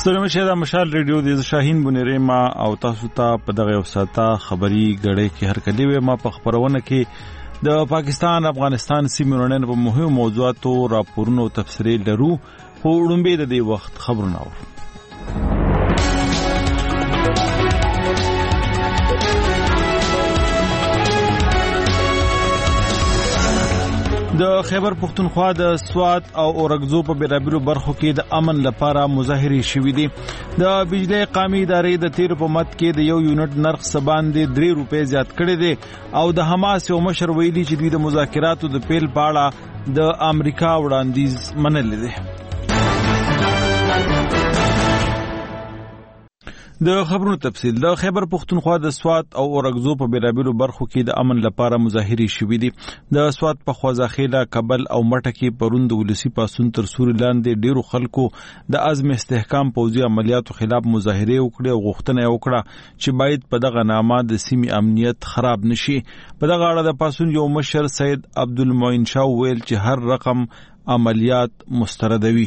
ستړي مشه د مشال ریډیو د شاهین بنيري ما او تاسو ته په دغه وساته خبري غړې کې هر کلی و ما په خبرونه کې د پاکستان افغانستان سیمونن په مهمو موضوعاتو راپورونو تفصیل لرو خو وړاندې د دې وخت خبرونه اورو. د خیبر پختونخوا د سوات او اورګزو په بیلابیلو برخو کې د امن لپاره مظاهرې شوې دي. د بجلی قومي ادارې د تیر په مت کې د یو یونټ نرخ سباندې 3 روپۍ زیات کړي دي او د حماس یو مشر ویلي چې دوی د مذاکراتو د پیل په اړه د امریکا وړاندیز منلي دي. د خبرونو تفصیل د خیبر پختونخوا د سوات او اورګزو په بیلابیلو برخو کې د امن لپاره مظاهرې شوې دي. د سوات په خوازاخیله، کابل او مټه کې پرون د ولسی پاسون تر سوري لاندې ډیرو خلکو د عزم استحکام پوځي عملیاتو خلاف مظاهرې وکړې او غوښتنه وکړه چې باید په دغه نامه د سیمې امنیت خراب نشي. په دغه اړه د پاسون یو مشر سید عبدالمعین شاه ویل چې هر رقم عملیات مستردوي.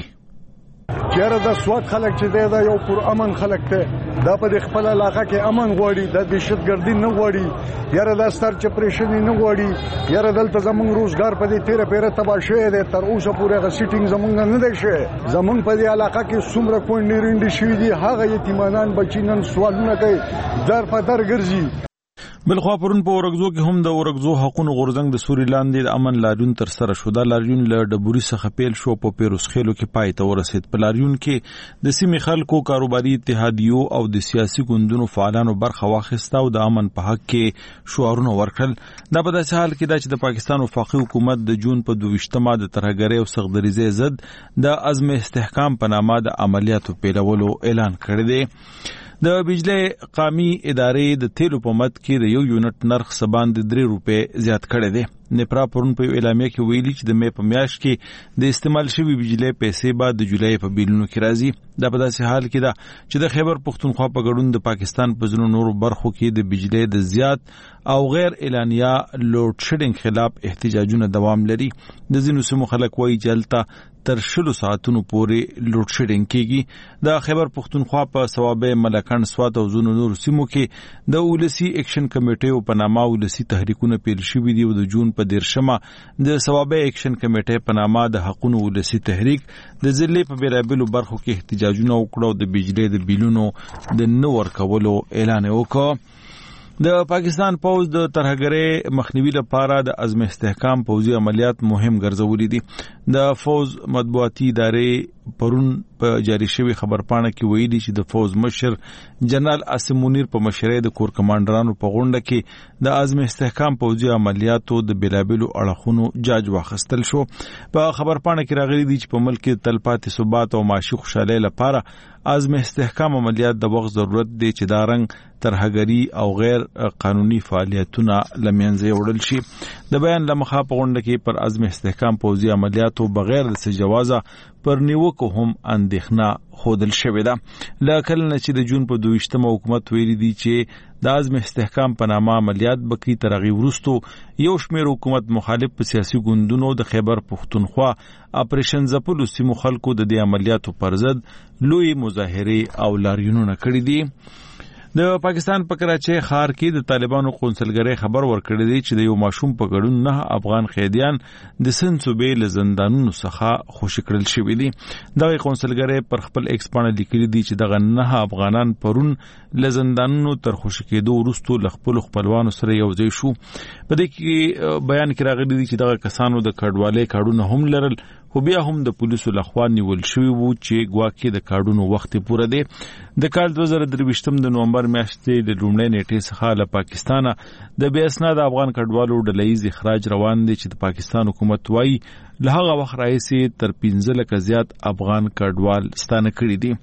چیرې د سوات خلک چې دی دا یو پر امن خلک ته دا په خپل علاقه کې امن غواړي، د دهشتګردي نه غواړي، یاره د ستر چپریشن نه غواړي، یاره دلته زمونږ روزګار په دې تیره پیره تبا شوی دی، تر اوسه پورې غ سیټینګ زمونږ نه دی شوی. زمونږ په دې علاقه کې څومره کونډې رنډې شوي دي، هغه یتیمانان بچینن سوالونه کوي، در په در ګرځي. بلخوا پرون په اورګزو کې هم د اورګزو حقونو غورځنګ د سوري لاندې د امن لاریون تر سره شو. دا لاریون له ډبوري څخه پیل شو په پیروز خېلو کې پای ته ورسید. په لاریون کې د سیمې خلکو، کاروباري اتحادیو او د سیاسي ګوندونو فعالانو برخه واخیسته او د امن په حق کې شعارونه ورکړل. دا په داسې حال کې ده چې د پاکستان وفاقي حکومت د جون په 22مه د ترهګرۍ او سغدریزۍ ضد د عزم استحکام په نامه د عملیاتو پیلولو اعلان کړی دی. د بجلی قومي ادارې د تیلو په مت کې د یو یونټ نرخ سباندې 3 روپۍ زیات کړی دی. نپرا پرون په اعلامیه کې ویلي چې د مې په میاشت کې د استعمال شوی بجلی پیسې به د جولای په بیلونو کې راځي. دا په داسې حال کې ده چې د خیبر پختونخوا په ګډون د پاکستان په ځینو نورو برخو کې د بجلی د زیات او غیر اعلانیه لوډ شیډینګ خلاف احتجاجونه دوام لري. د ځینو سیمو خلک وایي چې هلته تر 60 ساعتونو پورې لوډ شیډینګ کیږي. د خیبر پختونخوا په صوابه ملکان، سوات او ځینو نورو سیمو کې د ولسی اکشن کمیټې په نامه ولسی تحریکونه پیل شوي دي او د جون په 13مه د صوابه اکشن کمیټې په نامه د حقونو ولسی تحریک د ضلع په بیلابیلو برخو کې احتجاجونه وکړو او د بجلی د بیلونو د نه ورکولو اعلان وکړ. د پاکستان پوز د ترهګرۍ مخنیوي لپاره د عزم استحکام پوځي عملیات مهم ګرځولي دي. د فوز مطبوعاتي ادارې پرون په جاری شوی خبرپاڼه کې ویلي چې د فوز مشر جنرال عاصم منیر په مشرۍ د کور کمانډرانو په غونډه کې د عزم استحکام پوځي عملیاتو د بیلابیلو اړخونو جاج واخیستل شو. په خبرپاڼه کې راغلي دي چې په ملک کې تلپاتې ثبات او معاشي خوشحالۍ لپاره عزم استحکام عملیات د وخت ضرورت دی چې دا رنګ ترهګري او غیر قانوني فعالیتونه لمنځه وړل شي. د بیان لمخه په غونډه کې پر عزم استحکام پوځي عملیاتو بغیر د جوازه پر نیوکو هم اندېښنه خودل شوې ده. له کله نه چې د جون په 22مه حکومت ویلي دي چې د عزم استحکام په نامه عملیات بکی تر هغې وروستو یو شمېر حکومت مخالف په سیاسي ګوندونو د خیبر پختونخوا اپریشن ځپلو سیمو خلکو د دې عملیاتو پر ضد لوی مظاهرې او لاریونونه کړي دي. د پاکستان په کراچۍ ښار کې د طالبانو قونسلګرۍ خبر ورکړی دی چې د یو ماشوم په ګډون 9 افغان قیدیان د سند صوبې له زندانونو څخه خوشي کړل شوي دي. دغه قونسلګرۍ پر خپل ایکس پاڼه لیکلي دي چې دغه 9 افغانان پرون له زندانونو تر خوشي کېدو وروسته له خپلو خپلوانو سره یو ځای شو. په دې کې بیان کې راغلي دي چې دغه کسانو د کډوالۍ کارډونه هم لرل، خو بیا هم د پولیسو لخوا نیول شوي وو چې ګواکې د کارډونو وخت پوره دی. د کال 2023 د نومبر میاشتې د لومړۍ نیټې څخه له پاکستانه د بې اسناده افغان کډوالو ډلهییز اخراج روان دی چې د پاکستان حکومت وایي له هغه وخت راهیسې تر 15 لکه زیات افغان کډوال ستانه کړي دي.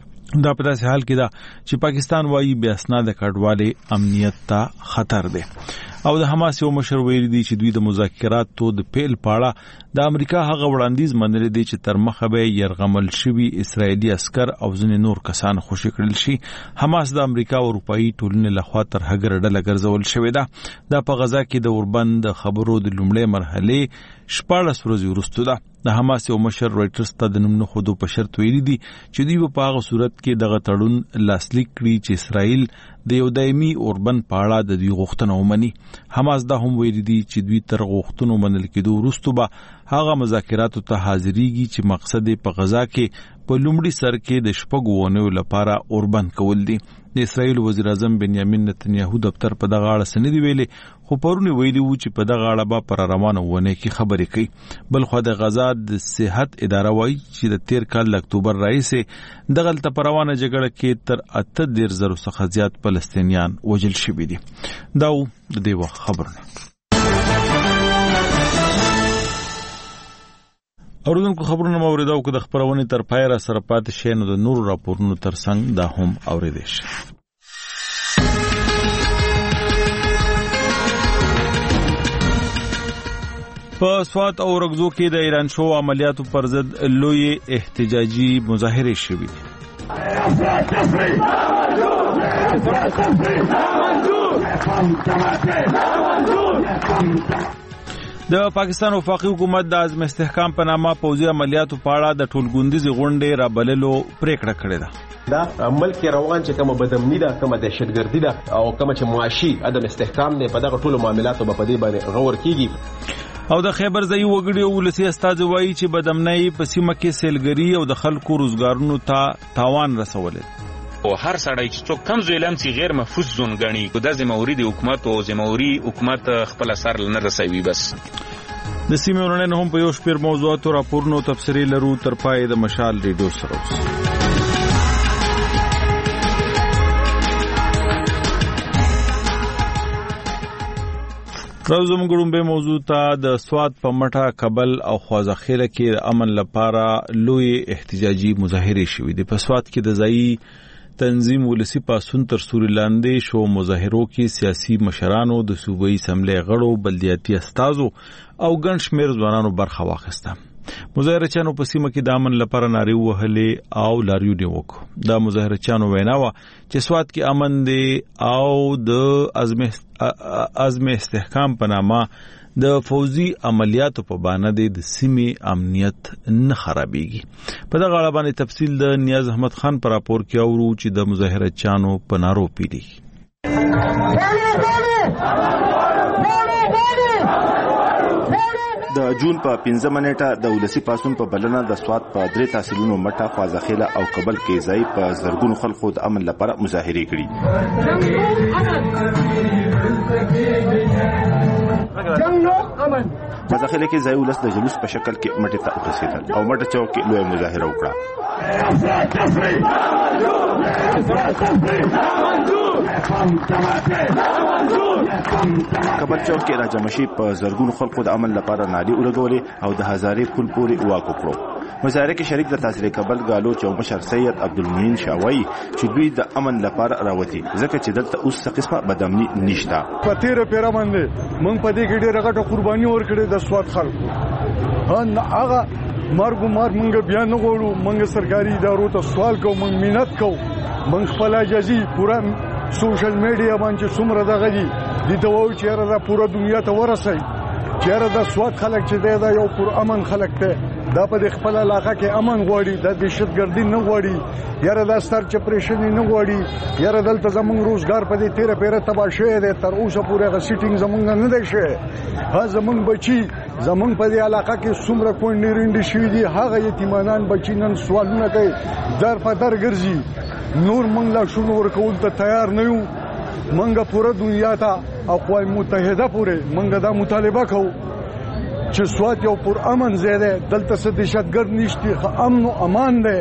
دا په داسې حال کې ده چې پاکستان وایي بې اسناده کډوالۍ امنیت ته خطر دی. او د حماس یو مشر ویلي دی چې دوی د مذاکراتو د پیل پاړه د امریکا هغه وړاندیز منلي دی چې تر مخه به يرغمل شوي اسرایلی عسكر او ځینې نور کسان خوشي کړل شي. حماس د امریکا او اروپאי ټولنې لخوا تر هغه ډله ګرځول شوې ده. دا په غزا کې د اوربند خبرو د لومړۍ مرحله 14 ورځې وروسته ده. د حماس یو مشر رويټرز ته د نوم نه خودو په شرط ویلي دي چې دوی په هغه صورت کې دغه تړون لاسلیک کړي چې اسرائیل د یو دایمي اوربند په اړه د دوی غوښتنه ومني. حماس دا هم ویلي دي چې دوی تر غوښتنو منل کېدو وروسته به هغه مذاکراتو ته حاضرېږي چې مقصد په غزا کې په لومړي سر کې د شپږو ونیو لپاره اوربند کول دي. د اسرائیل وزیر اعظم بنیامین نتنیاهو دفتر په دغه اړه سندې ویلي، خو پرونی ویلي وو چې په دغه اړه به پر روانه ونه کې خبرې کوي. بل خو د غزا د صحت اداره وایي چې د 13 کال د اکتوبر راهیسې دغه په روانه جګړه کې تر 18,000 څخه زیات فلسطینیان وژل شوي دي. دا د دې وخت خبرونه. اوردونکو خبرونه موریدو که د خبرونې تر پای را سره پاتې شي نو د نورو راپورونو ترڅنګ دا هم اوریدئ شي. په سوات او رګزو کې د ایران شو عملیاتو پر ضد لوی احتجاجي مظاهره شوې دي. د پاکستان وفاقي حکومت د عزم استحکام په نامه پوځي عملیاتو په اړه د ټولګوندیزي غونډې رابللو پریکړه کړې ده. دا ملک روان چې کومه بدامنی ده، کومه دهشتګردي ده او کومه چې معاشي عدم استحکام نه په دغه ټولو معاملاتو په دې باندې غور کیږي. او د خیبر ځای وګړي ولسی استاد وایي چې بدامنۍ په سیمه کې سیلګری او د خلکو روزګارونو ته تاوان رسولې. او هر سړی چې څوک کم ظلم سي غیر محفوظ زون غني د ذمہوری د حکومت او ذمہوری حکومت خپل اثر نه رسوي. بس د سیمې ورننه هم په یو شپیر موضوعات او راپورونو تفصیلی لرو. تر پای د مشال ریډیو سره راوزم ګړم به موضوع ته د سوات په مټه کابل او خوازخیره کې د امن لپاره لوی احتجاجي مظاهره شوې دي. په سوات کې د ځای تنظیم ولسی پاسون تر سوري لاندې شو مظاهرو کې سیاسي مشرانو د صوبایي اسمبلی غړو، بلدیاتي استازو او ګڼ شمېر ځوانانو برخه واخیسته. مظاهرچیانو په سیمه کې د امن لپاره نارې وهلې او لاریونونه وکړه. دا مظاهرچیانو وینا و چې سوات کې امن دی او د عزم استحکام په نامه د فوزي عملیاتو په باندې د سیمې امنیت نه خرابېږي. په دغه اړه باندې تفصیل د نیاز احمد خان پر راپور کې اورو چې د مظاهرچیانو په نارو پیلي. د جون په 15 نیټه د ولسی پاسون په بلنه د سوات په درې تحصیلونو مټه خوازخیله او کابل کې ځای په زرګونو خلکو د امن لپاره مظاهره کړې. خوازخیله کې ځای ولس د جلوس په شکل کې مټه ته ورسېدل او مټه چوک کې لوی مظاهره وکړه. کابل چوک کې راجمشي په زرګونو خلکو د امن لپاره نالي ولګولې او د هزارې پل پورې واک وکړو. مظاهره کې شریک د تحصیل کابل غالوچ او مشر سید عبدالمعین شاوی چې دوی د امن لپاره راوتی ځکه چې دلته اوس څه قسمه بدامني نشته. په 13 پیرا باندې مونږ په دې کې ډېر غټه قرباني ورکړې د سوات خلکو. هغه مرګ مونږ بیا نه غواړو. مونږ سرکاري ادارو ته سوال کوو، مونږ مینت کوو، مونږ خپل اجازه پورا سوشل میډیا باندې څومره دغه دي د دوو چیرې دا پورا دنیا ته ورسي. چیرې د سوات خلک چې دی دا یو پر امن خلک ته دا په خپل علاقه کې امن غواړي، د دهشتګردي نه غواړي، یاره د ستر چپریشن نه غواړي، یاره دلته زمونږ روزګار په دې 13 پیره تباہ شوی دی. تر اوسه پورې غ سیټینګ زمونږ نه دی شوی. ها زمونږ بچي زمونږ په دې علاقه کې څومره کونډې رنډې شوي دي، هغه یتیمانان بچي نن سوالونه کوي، در په در ګرځي. نور مونږ لا شنو ورکول ته تیار نه یو. مونږ پوره دنیا ته اقوام متحده پورې مونږ دا مطالبه کوو چې سوات یو پر امن ځای دی، دلته څه دهشتګرد نشته، امن او امان دی.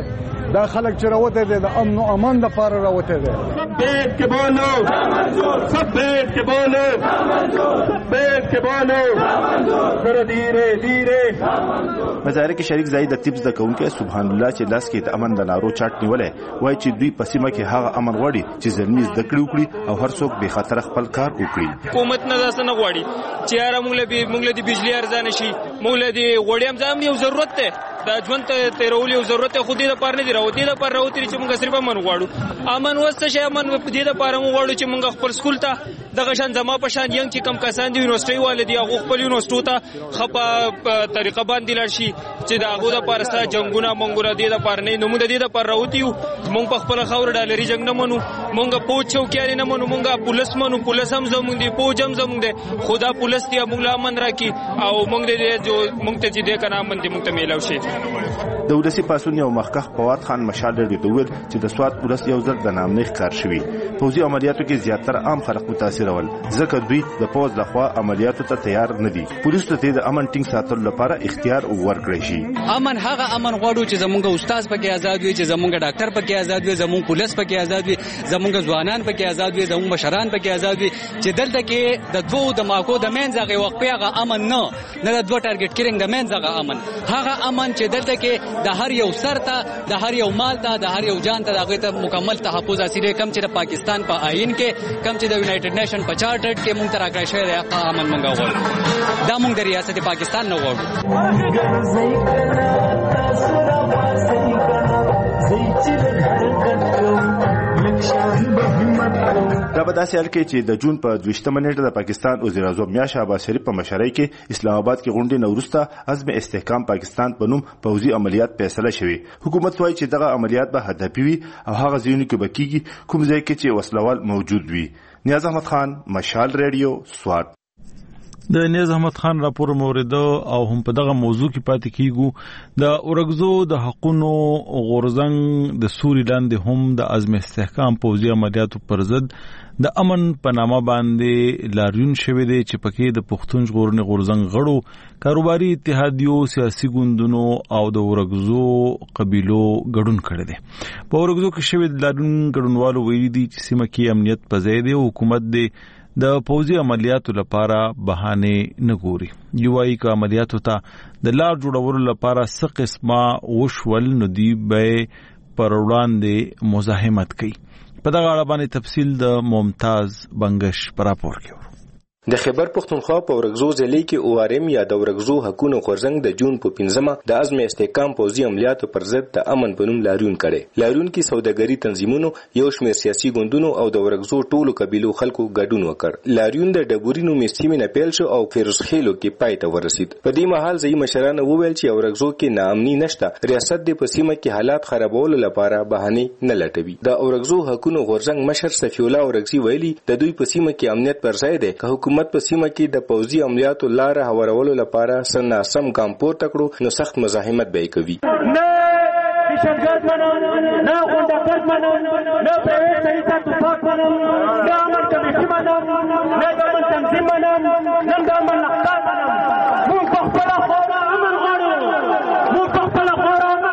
دا خلک چې راوته دي د امن او امان لپاره راوته دي. بیت کې بولو سب بیت کې بولو سب بیت کې بولو سره دھیرے دھیرے. مظاهره کې شریک زاید د طب زده کوونکی سبحان الله چې لاس کې د امن د نارو چاټ نیولې وای چې دوی په سیمه کې هغه امن غواړي چې زلمی زده کړي او هر څوک به خطر خپل کار وکړي. حکومت نه داسه نه غواړي چې یاره موږ له بجلی ارزانه شي، موږ له وړي هم ځام یو ضرورت ده د ژوند ته تیرول یو ضرورت خو دې د پاره نه دی راوتی د پاره راوتی چې موږ صرف امن غواړو. امن وسته شي امن په دې د پاره موږ غواړو چې موږ خپل سکول ته دغه شان زما په شان یم چې کم کسان دی یونیورسيټي والدي هغه خپل یونیورسيټو ته خپه طریقه باندې لړ شي چې دا هغه د پاره سره جنگونه مونږ را دي د پاره نه موږ د دې د پاره راوتی موږ په خپل خاور ډالري جنگ نه منو، موږ پوچو کې نه منو، موږ پولیس منو، پولیس هم زموږ دی، پوج هم زموږ دی، خدا پولیس دی موږ لا امن راکي او موږ دې جو موږ ته چې دې کنه امن دې موږ ته میلاو شي. د ولسی پاسون یو مخکخ فواد خان مشال لري ته ویل چې د سواد ولس یو ځل د نام نه ښکار شوی. پوځي عملیاتو کې زیاتره عام خلک متاثر ول ځکه دوی د پوز لخوا عملیاتو ته تیار نه دي. پولیس ته د امن ټینګ ساتلو لپاره اختیار ورکړی شي. امن هغه امن غواړو چې زمونږ استاد پکې آزاد وي، چې زمونږ ډاکټر پکې آزاد وي، زمونږ پولیس پکې آزاد وي، زمونږ ځوانان پکې آزاد وي، زمونږ مشران پکې آزاد وي، چې دلته کې د دوو د ماکو د مینځ هغه وقفه هغه امن نه د دوه ټارګټ کیرنګ د مینځ هغه امن، هغه امن چې دلته کې د هر یو سر ته، د هر یو مال ته، د هر یو جان ته هغه ته مکمل تحفظ حاصل کم چې د پاکستان په آئین کې کم چې د یونایټډ نیشن په چارټر کې مونږ ته راکړی شوی دی هغه امن مونږ غواړو. دا مونږ د ریاست پاکستان نه غواړو. دا په داسې حال کې چې د جون په 28 نیټه د پاکستان وزیر اعظم میا شهباز شریف په مشرۍ کې اسلام آباد کې غونډې نه وروسته عزم استحکام پاکستان په نوم پوځي عملیات فیصله شوی. حکومت وايي چې دغه عملیات به هدفي وي او هغه ځایونه کې به کیږي کوم ځای کې چې وسلوال موجود وي. نیاز احمد خان، مشال ریډیو، سوات. د نیاز احمد خان راپور مورده او هم په دغه موضوع کې پاتې کیږو. د اورګزو د حقونو غورزنګ د سوري لاندې هم د عزم استحکام پوځي عملیاتو پر ضد د امن په نامه باندې لاریون شوی دی چې پکې د پښتون ژغورنې غورزنګ غړو، کاروباري اتحادیو، سیاسي ګوندونو او د اورګزو قبیلو ګډون کړی دی. په اورګزو کې شوی لاریون ګډونوالو ویلي دي چې سیمه کې امنیت په ځای دی او حکومت دی د پوځي عملیاتو لپاره بهانه نه ګوري. یوایي که عملیاتو ته د لار جوړولو لپاره څه قسمه وشول نو دی به پر وړاندې مزاحمت کوي. په دغه اړه باندې تفصیل د ممتاز بنگش پر راپور کې. د خیبر پختونخوا په اورګزو ضلع کې اوارم یا د اورګزو حقونو غورځنګ د جون په 15مه د عزم استحکام پوځي عملیاتو پر ضد د امن په نوم لاریون کړي. لاریون کې سوداګري تنظیمونو، یو شمېر سیاسي ګوندونو او د اورګزو ټولو قبیلو خلکو ګډون وکړ. لاریون د ډبوري نومې سیمې نه پیل شو او فیروزخیلو کې پای ته ورسید. په دې مهال ځایي مشران وویل چې اورګزو کې ناامني نشته، ریاست د په سیمه کې حالات خرابولو لپاره بهانه نه لټوي. د اورګزو حقونو غورځنګ مشر صفی الله اورګزي ویلي د دوی په سیمه کې امنیت پر ځای دی، که حکومت په سیمه کې د پوځي عملیاتو لار هوارولو لپاره سناسم ګام پورته کړو نو سخت مزاحمت به کوي. نه دشمنګرد منم، نه غونډګرد منم، نه پرایویټ طریقه توپاک منم، نه امن کمیټي منم، نه د امن تنظیم منم، نه د امن لښکر منم. موږ په خپله خوره امن غواړو، موږ په خپله خوره امن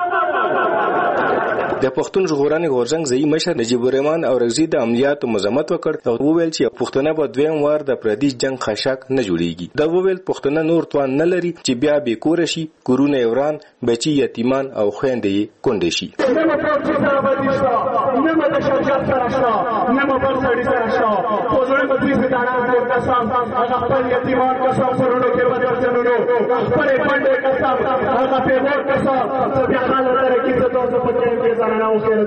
غواړو. د پښتون ژغورنې غورځنګ ځایي مشر نجیب الرحمن اورګزي د عملیاتو مذمت وکړ او وویل چې پښتانه به دویم وار د پردي جنگ خشاک نه جوړیږي. دا وویل پښتانه نور توان نه لري چې بیا به کور شي، کورونه وران، بچي یتیمان او خويندې کونډې شي. نه پردي سره باندې شو، نه د شرکت سره شو، نه بل سړي سره شو. پوزړې بدري په دانا د کسان هغه خپل یتیمان کسان پرونو کې بدل چنونو خپل پندې کسان هغه په ور کسان بیا حالت لري چې تاسو په کې ځان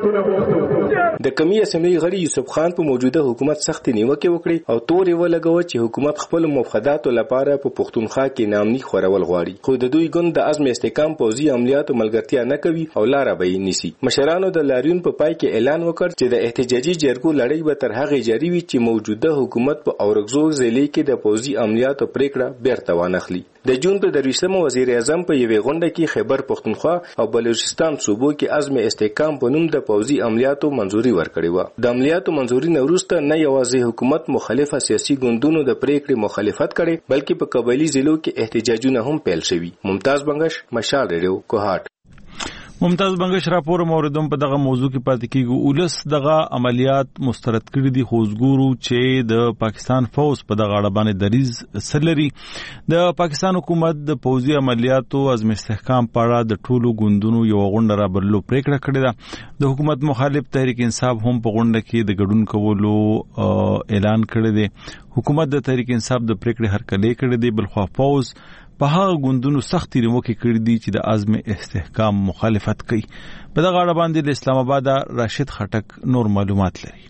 د کمی اسمبلی غړي یوسف خان په موجوده حکومت سخت نیوکه وکړي او تورې ولګوي چې حکومت خپل مفاداتو لپاره په پښتونخوا کې نامني خورول غواړي، خو د دوی ګوند د عزم استحکام پوځي عملیاتو ملګرتیا نه کوي او لار به یې نیسي. مشرانو د لاریون په پای کې اعلان وکړ چې د احتجاجي جرګو لړۍ به تر هغې جاري وي چې موجوده حکومت په اورګزو ضلع کې د پوځي عملیاتو پریکړه بیرته وانخلي. د جون په 23مه وزیر اعظم په یوې غونډه کې خیبر پختونخوا او بلوچستان صوبو کې عزم استحکام په نوم د پوځي عملیاتو منځوري ورکړې و. د عملیاتو منځوري نه وروسته نه یوازې حکومت مخالفه سیاسي ګوندونو د پریکړې مخالفت کړي بلکې په قبایلی ضلعو کې احتجاجونه هم پیل شوي. ممتاز بنگش، مشال ریډیو، کوهاټ. ممتاز بنگش راپور موردوم په دغه موضوع کې پاتې کیږي. ولس دغه عملیات مسترد کړي دي، خو وګورو چې د پاکستان فوج په دغه اړه باندې دریز سلري. د پاکستان حکومت د پوځي عملیاتو عزم استحکام په اړه د ټولو ګوندونو یو غونډه را بللو پریکړه کړې ده. د حکومت مخالف تحریک انصاف هم په غونډه کې د ګډون کولو اعلان کړی دی. حکومت د تحریک انصاف د پریکړې هرکلی کړی دی، بلخوا فوج په هغه ګوندونو سختي نیوکې کړې دي چې د عزم استحکام مخالفت کوي. په دغه اړه باندې د اسلام آباد راشد خټک نور معلومات لري.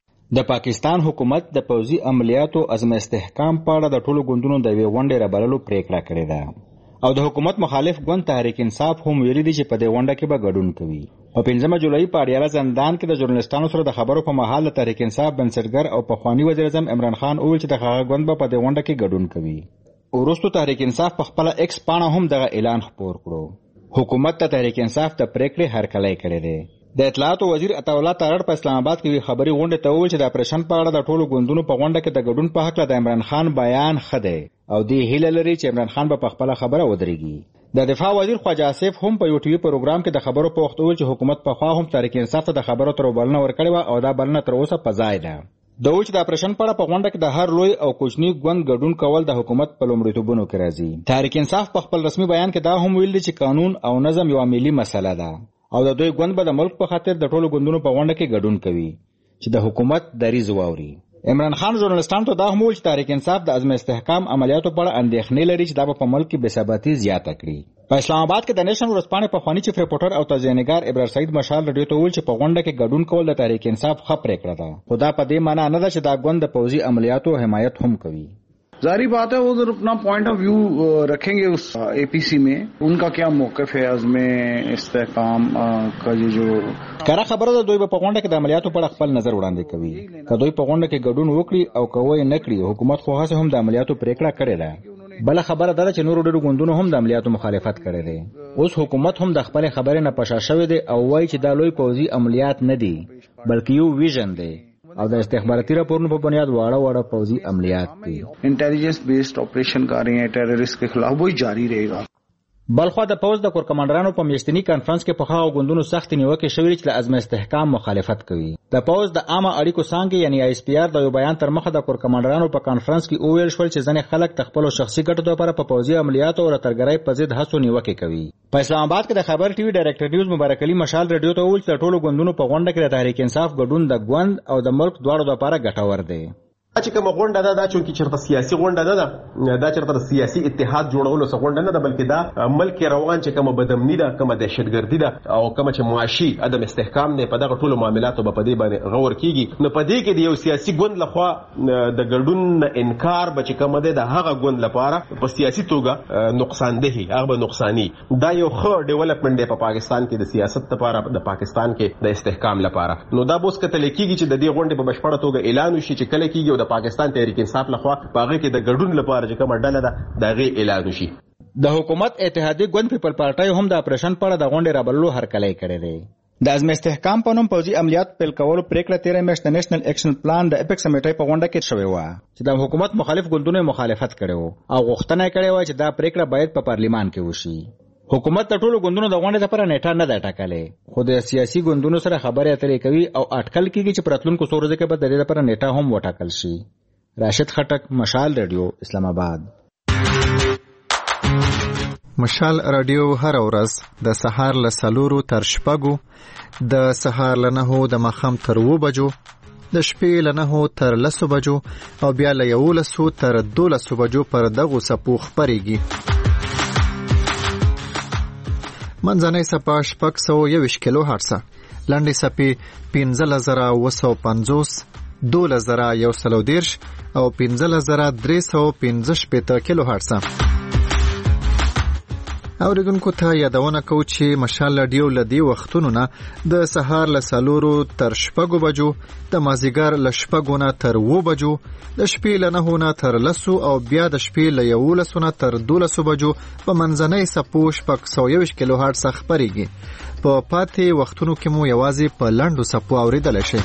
د پاکستان حکومت د پوځي عملیاتو عزم استحکام په اړه د ټولو ګوندونو د یوې غونډې رابللو پریکړه کړې ده او د حکومت مخالف ګوند تحریک انصاف هم ویلي دي چې په دې غونډه کې به ګډون کوي. په 5 جولای په اډیاله زندان کې د ژورنالستانو سره د خبرو په مهال د تحریک انصاف بنسټګر او پخوانی وزیر اعظم عمران خان وویل چې د هغه ګوند به په دې غونډه کې ګډون کوي. وروسته تحریک انصاف په خپل ایکس پاڼه هم دغه اعلان خپور کړو. حکومت ته تحریک انصاف ته پریکړې هرکلی کړې ده. د اطلاعاتو وزیر عطاالله تارړ په اسلام آباد کې خبري غونډه ته وویل چې د اپریشن په اړه د ټولو ګوندونو په غونډه کې د ګډون په حق د عمران خان بیان خده او دی هیله لري چې عمران خان به په خپل خبره ودرېږي. د دفاع وزیر خواجه آصف هم په یو ټي وي پروګرام کې د خبرو په وخت وویل چې حکومت په خوا هم تحریک انصاف ته د خبرو تر بلنه ورکړې و او دا بلنه تر اوسه په ځای ده. د وچ د اپریشن په اړه په غونډه کې د هر لوی او کوچنی ګوند ګډون کول د حکومت په لومړیتوبونو کې راځي. تحریک انصاف په خپل رسمي بیان کې دا هم ویل چې قانون او نظم یو ملي مسله ده او د دوی ګوند به د ملک په خاطر د ټولو ګوندونو په غونډه کې ګډون کوي چې د حکومت دریځ واوري. عمران خان ژورنالستانو ته دا هم ویل چې تحریک انصاف د عزم استحکام عملیاتو په اړه اندېښنې لري چې دا به په ملک کې بېثباتي زیاته کړي. په اسلام آباد کې د نیشنل ورځپاڼې پخواني چیف ریپورټر او تجزیه‌نګار ابرار سعید مشال رادیو ته ویل چې په غونډه کې ګډون کول د تحریک انصاف ښه پریکړه ده، خو دا په دې معنی نه ده چې دا ګوند د پوځي عملیاتو حمایت هم کوي. जाहिर बात है वो जरूर अपना पॉइंट ऑफ व्यू रखेंगे उस एपीसी में, उनका क्या मौक़िफ़ है अज़्म इस्तेहकाम का जो کره خبره ده. دوی په غونډه کې د عملیاتو په اړه خپل نظر وړاندې کوي. که دوی په غونډه کې ګډون وکړي او کوی نه کړي، حکومت خو هڅه هم د عملیاتو پریکړه کړې ده. بل خبره ده چې نور ډېر ګوندونو هم د عملیاتو مخالفت کړی دی. اوس حکومت هم د خپل خبرې نه پشا شوی دی او وایي چې دا لوی پوځي عملیات نه دي بلکې یو ویژن دی او د استخباراتي راپورونو په بنیاد واړه پوځي عملیات دي. इंटेलिजेंस बेस्ड ऑपरेशन कर रहे हैं टेररिस्ट के खिलाफ, वही जारी रहेगा. بلخوا د پوځ د کور کمانډرانو په میاشتني کانفرنس کې په هغو ګوندونو سخت نیوکې شوې چې د عزم استحکام مخالفت کوي. د پوځ د عامه اړیکو څانګې یعنی آی اس پی آر د یو بیان تر مخه د کور کمانډرانو په کانفرنس کې وویل شول چې ځینې خلک د خپلو شخصي ګټو لپاره په پوځي عملیاتو او ترګرۍ په ضد هڅو نیوکې کوي. په اسلام آباد کې د خبر ټي وي ډایرکټر نیوز مبارک علي مشال رادیو ته وویل چې د ټولو ګوندونو په غونډه کې د تحریک انصاف ګډون د ګوند او د ملک دواړو لپاره ګټور دی. چې کوم غونډه ده دا چې چرته سیاسي غونډه ده دا چرته سیاسي اتحاد جوړولو څخه غونډه نه ده، بلکې دا ملک روان چې کوم بدامنی ده، کوم دهشتګردي ده او کوم چې معاشي عدم استحکام نه په دغه ټولو معاملاتو په دې باندې غور کیږي. نو په دې کې د یو سیاسي ګوند لخوا د ګډون انکار به چې کوم ده د هغه ګوند لپاره په سیاسي توګه نقصان ده، هغه نقصانی. دا یو ښه ډیولپمنٹ دی په پاکستان کې د سیاست لپاره، د پاکستان کې د استحکام لپاره. نو دا بوس کتل کیږي چې د دې غونډې په بشپړه توګه اعلان وشي چې کله کیږي او د پاکستان تحریک انصاف لخوا باغې کې د ګډون لپاره چې کومه ډله ده دغه اعلان وشي. د حکومت اتحادیه ګوند پیپل پارټي هم د اپریشن په اړه د غونډې رابللو هرکلی کړی دی. د عزم استحکام په نوم پوځي عملیات پیل کولو پریکړه 13 میاشت د نېشنل اکشن پلان د اپیکس کمیټې په غونډه کې شوې و چې د حکومت مخالف ګوندونو مخالفت کړي وو او غوښتنه کړې و چې دا پریکړه باید په پارلیمان کې وشي. حکومت د ټولو ګوندونو د غونډې لپاره نیټه نه ده ټاکلې، خو د سیاسي ګوندونو سره خبرې اترې کوي او اټکل کیږي چې په راتلونکو څو ورځو کې به د دې لپاره نیټه هم وټاکل شي. راشد خټک، مشال رادیو، اسلام آباد. مشال رادیو هر ورځ د سهار له 4 تر 6، د سهار له 9 د ماښام تر 2 بجو، د شپې له 9 تر 10 بجو او بیا له 11 تر 12 بجو پر دغو سپو خپرېږي. منځنۍ سپه 621 کیلو هرتز، لنډې سپې 15950، 12130 او 15315 کیلو هرتز. اوریدونکو ته یادونه کوو چې مشال رادیو له دې وختونو نه د سهار له 4 تر 6 بجو، د مازیګر له 6 نه تر 2 بجو، د شپې له 9 نه تر 10 او بیا د شپې له 11 نه تر 12 بجو په منځنۍ سپو 621 کیلو هرتز خپرېږي. په پاتې وختونو کې مو یوازې په لنډو سپو اوریدلی شي.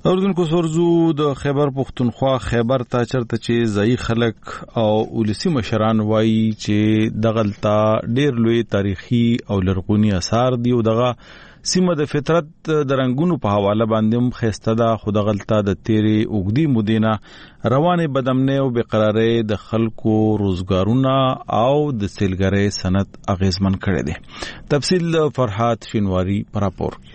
اوردونکو سورزو د خیبر پختونخوا خیبر ته چرته چې ځای خلک او ولسی مشران وایي چې دغلطه ډیر لوی تاریخي او لرغونی آثار دی او دغه سیمه د فطرت د رنگونو په حواله باندې هم خسته ده خو دغلطه د تیری اوګدی مدینه روانه بدامنه او بقرارې د خلکو روزګارونه او د سیلګری صنعت اغیزمن کړي دي. تفصیل فرحات شینواری پر راپور.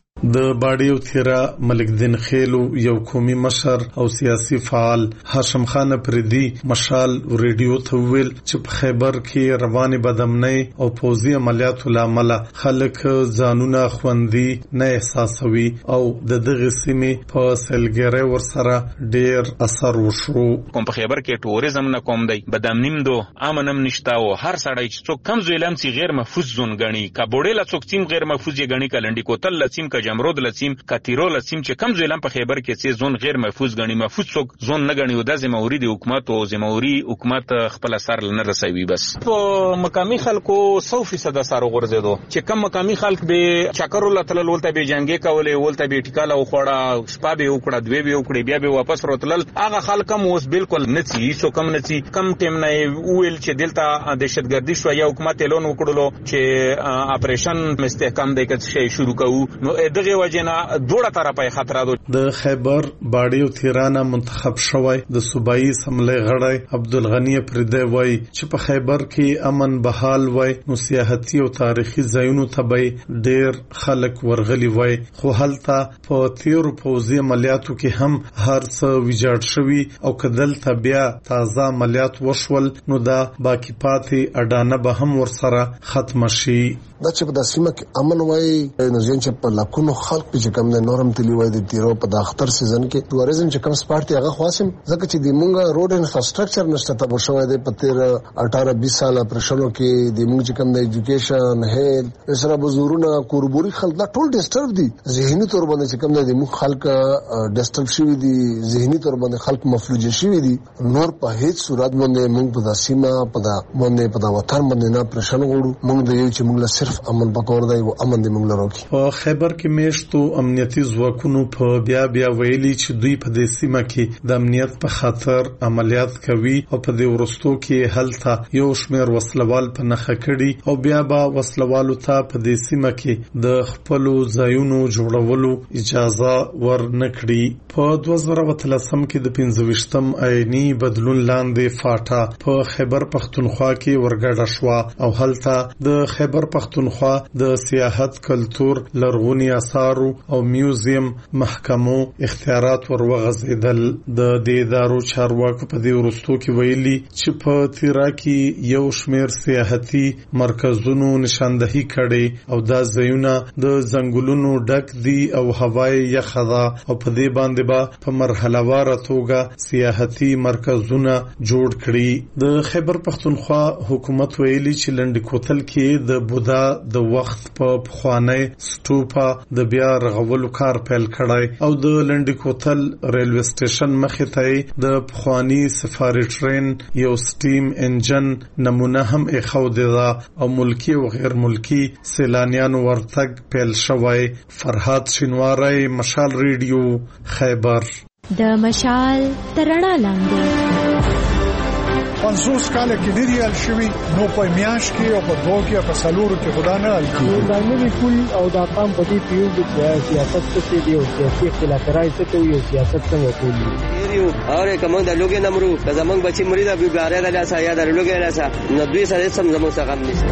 د باډیو تیرا ملک دین خیلو یو قومي مشر او سیاسي فعال هاشم خان پردي مشال ریډیو ته ویل چې په خیبر کې رواني بدامنۍ او پوځي عملیاتو لامل خلک ځانونه خوندي نه احساسوي او د دغه سیمې په سیلګری ورسره ډیر اثر وشو. کوم په خیبر کې ټوریزم نه کوم دی بدامنیم دو امنم نشتا او هر سړی چې څوک کم زویلم سي غیر محفوظ زون غني کا بوډه لا څوک سیم غیر محفوظ یې غني کلندې کوتل لسیم کا جمرود لسیم کاتیرو لسیم چې کم زویلم په خیبر کې سي زون غیر محفوظ غني محفوظ څوک زون نه غني او د زموري د حکومت او زموري حکومت خپل اثر نه رسوي. بس په مقامی خلکو 100% اثر غورځیدو چې کم مقامی خلک به چکرو لتل ولته به جنگي کولې ولته به ټیکاله خوړه شپه به وکړه دوی به وکړي بیا به واپس روتل هغه خلک هم اوس بالکل نڅي سو کم نڅي کم ټیم نه ویل چې دلته دهشتګردي شو یا حکومت اعلان وکړلو چې اپریشن مستحکم دی که شي شروع کوو نو دغه وجنه دوړه طرفه خطر ده. د خیبر باډیو تیرانه منتخب شوی د صوبایي سملې غړی عبدالغنی پردی وای چې په خیبر کې امن بحال وای نو سیاحتي او تاریخي ځایونو ته به ډیر خلک ورغلي وای خو هلته په تیرو پوځي عملیاتو کې هم هر څه ویجاړ شوی او کدل ته بیا تازه عملیات وشول نو دا باقی پاتې اډانه به هم ورسره ختم شي. دا چې په د سیمه کې امن وای نو ځین چې په لاکونو خلک چې کوم د نورم تلی وای د تیرو په د اختر سیزن کې ټوریزم چې کوم سپارټي هغه خاصم ځکه چې د مونږه روډ انفراستراکچر نشته ته شوی دی په تیر 18-20 سال پرشنو کې د مونږ چې کوم د ایجوکیشن هیلث اسره بزورونه کوربوري خلک دا ټول ډیسټرب دي ذهني تور باندې چې کوم د مونږ خلک ډیسټرب شوی دي ذهني تور باندې خلک مفلوج شوی دي نور په هیڅ صورت باندې مونږ په د سیمه په د باندې په د وطن باندې نه پرشن غوړو مونږ د یو چې مونږ صرف امن پکور دی او امن دی مونږ لرو. په خیبر کې میشتو امنیتي ځواکونو په بیا ویلي چې دوی په دې سیمه کې د امنیت په خاطر عملیات کوي او په دې ورستو کې هلته یو شمېر وسلوال په نخښه کړي او بیا به وسلوالو ته په دې سیمه کې د خپل ځایونو جوړولو اجازه ورنکړي. په 2013 کې د 25م آئینی بدلون لاندې فاټا په خیبر پختونخوا کې ورګډه شو او هلته د خیبر پختونخوا د سیاحت کلتور لرغونی آثار او میوزیم محکمو اختیارات ورغځیدل. د دې ادارو چارواکو په دې ورستو کې ویلي چې په تیرا کې یو شمېر سیاحتي مرکزونو نشاندهي کړي او دا ځایونه د ځنګلونو ډک دي او هوای یخه ده او په دې باندې به په مرحله واره توګه سیاحتي مرکزونه جوړ کړي. د خیبر پختونخوا حکومت ویلي چې لنډ کوتل کې د بودا د وخت په پخوانی سټوپا د بیا رغولو کار پیل کړای او د لنډ کوتل ریلوی سټیشن مخې ته د پخوانی سفاری ټرین یو سټیم انجن نمونه هم اخودي ده او ملکی او غیر ملکی سیلانیانو ورتګ پیل شوی. فرحات شینواری مشال ریډیو خیبر. د مشال ترڼا لاندې 50 کال کې ډیر یال شوی نو په میاش کې او په دوه کې په سالورو کې خدا نه الکو دا نوی کول او دا قام په دې پیو د سیاست څخه دی او سیاسي اختلاف راځي ته یو سیاست څنګه کولی یو اور کوم د لوګي نمرو که زمنګ بچی مرید ابو ګاره د لاسه یا د لوګي لاسه نو دوی سره سم زمو څخه غم نشي.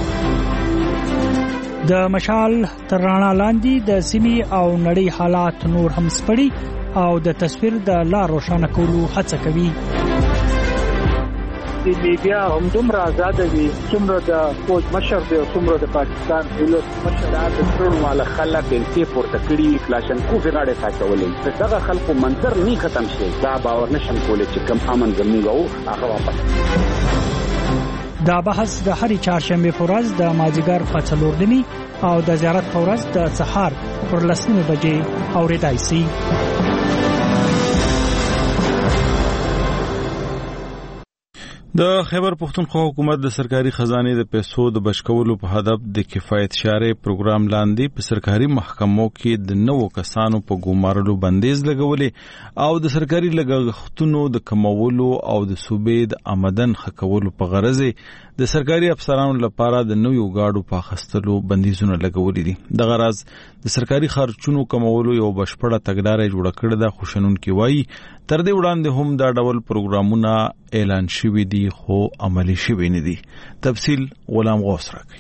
د مشال ترڼا لاندې د سیمي او نړۍ حالات نور هم سپړي او د تصویر د لار روښانه کولو هڅه کوي. د میډیا هم دومره آزاد دي څومره د فوج مشر دی او څومره د پاکستان دولت مشر د ټول مال خلک انتي پورته کړي کلاشنکوف غاړه ساتولې دغه خلکو منظر نه ختم شي دا باور نشم کولای چې کم امن زموږ او هغه واپس. دا بحث د هرې چهارشنبه په ورځ د مازیګر په 4 نیمې او د زیارت په ورځ د سهار پر 10 بجې اورېدای شي. د خیبر پښتونخوا حکومت د سرکاري خزانه د پیسو د بچکولو په هدف د کفایت شارع پروګرام لاندې په سرکاري محکمو کې د نوو کسانو په ګومارلو بندیز لګولې او د سرکاري لګښتونو د کمولو او د صوبې د آمدن ښه په غرض د سرکاري افسرانو لپاره د نویو گاډو په اخیستلو بندیزونه لګولې دي. د غرض د سرکاري خرچونو کمولو یو بشپړه تګلارې جوړه کړې ده، خو شنونکي وایي تر دې وړاندې هم دا ډول پروګرامونه اعلان شوي دي خو عملي شوي نه دي. تفصیل غلام غوث راکوي.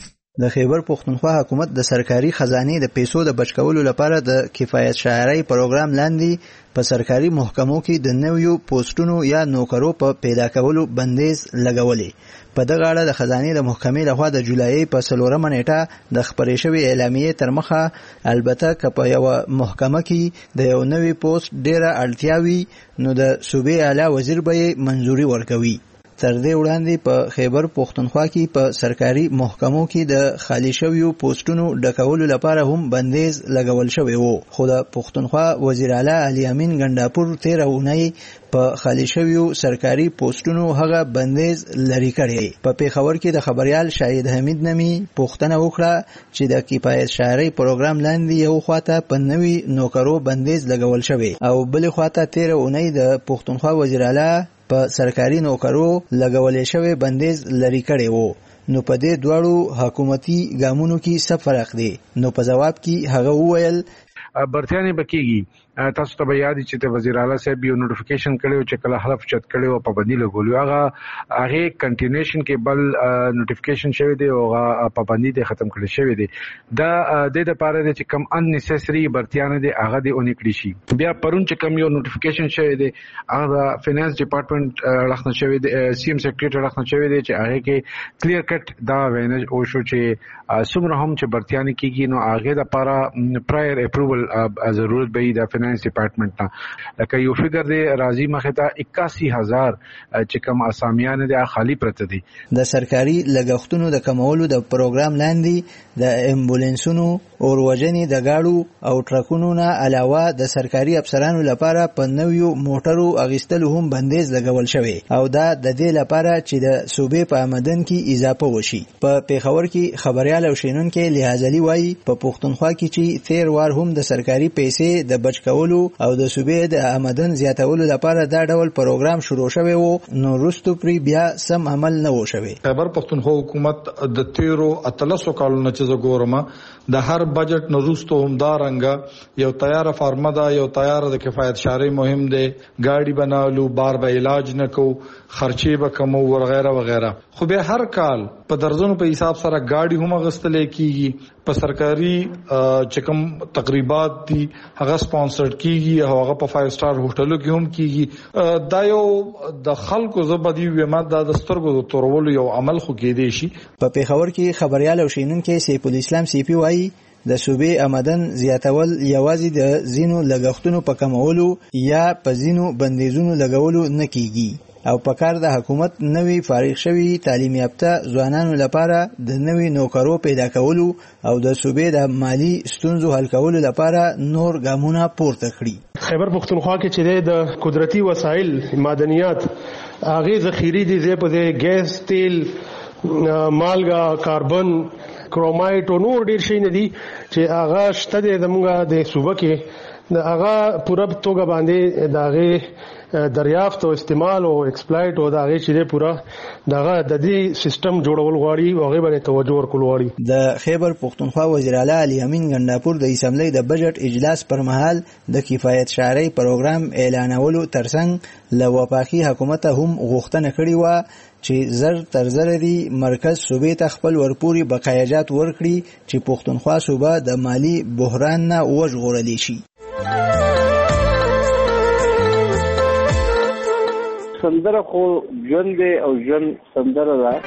د خیبر پښتونخوا حکومت د سرکاري خزانه د پیسو د بچکولو لپاره د کفایت شاعرۍ پروګرام لاندې په سرکاري محکمو کې د نویو پوسټونو یا نوکرو په پیدا کولو بندیز لګولې. په دغه اړه د خزانه د محکمې لخوا د جولای په 4 نیټه د خبرې شوی اعلامیې تر مخه البته که په یو محکمه کې د یو نوی پوسټ ډیره اړتیاوي نو د صوبې اعلی وزیر به منځوري ورکوي. تر دې وړاندې په خیبر پښتونخوا کې په سرکاري محکمو کې د خالی شویو پوسټونو ډکولو لپاره هم بندیز لګول شوی وو، خو د پښتونخوا وزیر اعلی علي امین ګنداپور 13 اونۍ په خالی شویو سرکاري پوسټونو هغه بندیز لري کړی. په پیښور کې د خبريال شاهد حمید نمی پوښتنه وکړه چې د کفایت شاعرۍ پروګرام لاندې یو خواته په نوي نوکرو بندیز لګول شوی او بل خواته 13 اونۍ د پښتونخوا وزیر اعلی په سرکاري نوکرو لګولې شوی بندیز لري کړی وو. نو په دې دواړو حکومتي ګامونو کې څه فرق دی؟ نو په جواب کې هغه وویل برتیانه بکیږي. تاسو ته یاد چې د وزیر اعلی صاحب یو نوټیفیکیشن کړو چې کله حلف چت کړو پابندي لګولو هغه کنټینیویشن کې بل نوټیفیکیشن شوی دی او هغه پابندي د ختم کړل شوی دی. دا د لپاره چې کم ان نیسسری برتیانه دی هغه دی اونې کړی شي. بیا پرون چې کم یو نوټیفیکیشن شوی دی هغه فینانس ډپارټمنټ راخنه شوی دی، سی ام سیکریټری راخنه شوی دی چې هغه کې کلیر کټ دا وینج او شو چې څومره هم چې برتیانه کیږي نو هغه د لپاره پرایر اپروول ضرورت به د فینانس ډپارټمنټ ته لکه یو فګر دی راځي مخه ته 81000 چې کوم اسامیان دي خالی پرته دي. د سرکاري لګښتونو د کمولو د پروګرام لاندې د امبولانسونو او وژنې د گاډو او ټرکونو نه علاوه د سرکاري افسرانو لپاره په نویو موټرو اغیستلو هم بندیز لګول شوی او دا د دې لپاره چې د صوبې په آمدن کې اضافه وشي. په پیښور کې خبريال او شینونکو لیاځلي وایي په پښتونخوا کې چې 13 وار هم د سرکاري پیسې د بچکولو او د صوبې د آمدن زیاتولو لپاره دا ډول پروګرام شروع شوی وو، نو وروسته پرې بیا سم عمل نه و شوی. خیبر پښتونخوا حکومت د 13 کالونو چې زګورما د هر بجټ نورستو همدارنګه یو تیار فارمه ده، یو تیار د کفایت شارع مهم ده، گاډي بنالو، بار به علاج نکو، خرچې به کمو وغیرہ وغیرہ. خو به هر کال په درزونو په حساب سره گاډي هم غستلې کیږي. په سرکاري چکم تقریبات دي هغه سپانسرډ کیږي او هغه په 5 سٹار هوټلو کې هم کیږي. دا یو د خلکو زبدي ومات د سترګو تورولو یو عمل خو کېدی شي. په پیښور کې خبريال او شینونکو سیف الاسلام سیپی وایي د صوبې آمدن زیاتول یوازې د زینو لګښتونو په کمولو یا په زینو بندیزونو لګولو نه کیږي او په کار د حکومت نوی فارغ شوی تعلیم یافته ځوانانو لپاره د نوی نوکرو پیدا کولو او د صوبې د مالی ستونزو حل کولو لپاره نور ګامونه پورته کړي. خیبر پښتونخوا کې چې د قدرتي وسایل معدنیات هغه ذخیره دي زه په ګیس، تیل، مالګه، کاربن، کرومایټ او نور ډیر شي نه دي چې هغه شته د موږ د صوبه کې د هغه پوره توګه باندې دغه دریافت او استعمال او ایکسپلایټ او دغه چې پوره دغه د دې سیستم جوړول غواړي او هغه باندې توجه ورکول غواړي. د خیبر پښتونخوا وزیر اعلی علي امین ګنداپور د اسمبلی د بجټ اجلاس پر مهال د کفایت شاعرۍ پروګرام اعلانولو ترڅنګ له وفاقي حکومت هم غوښتنه کړې و چې زر تر زر دی مرکز صوبې ته خپل ورپوري بقایجات ورکړي چې پښتونخوا صوبه د مالی بحران نه وژغورلی شي. سندره خو ژوند دی او ژوند سندره ده،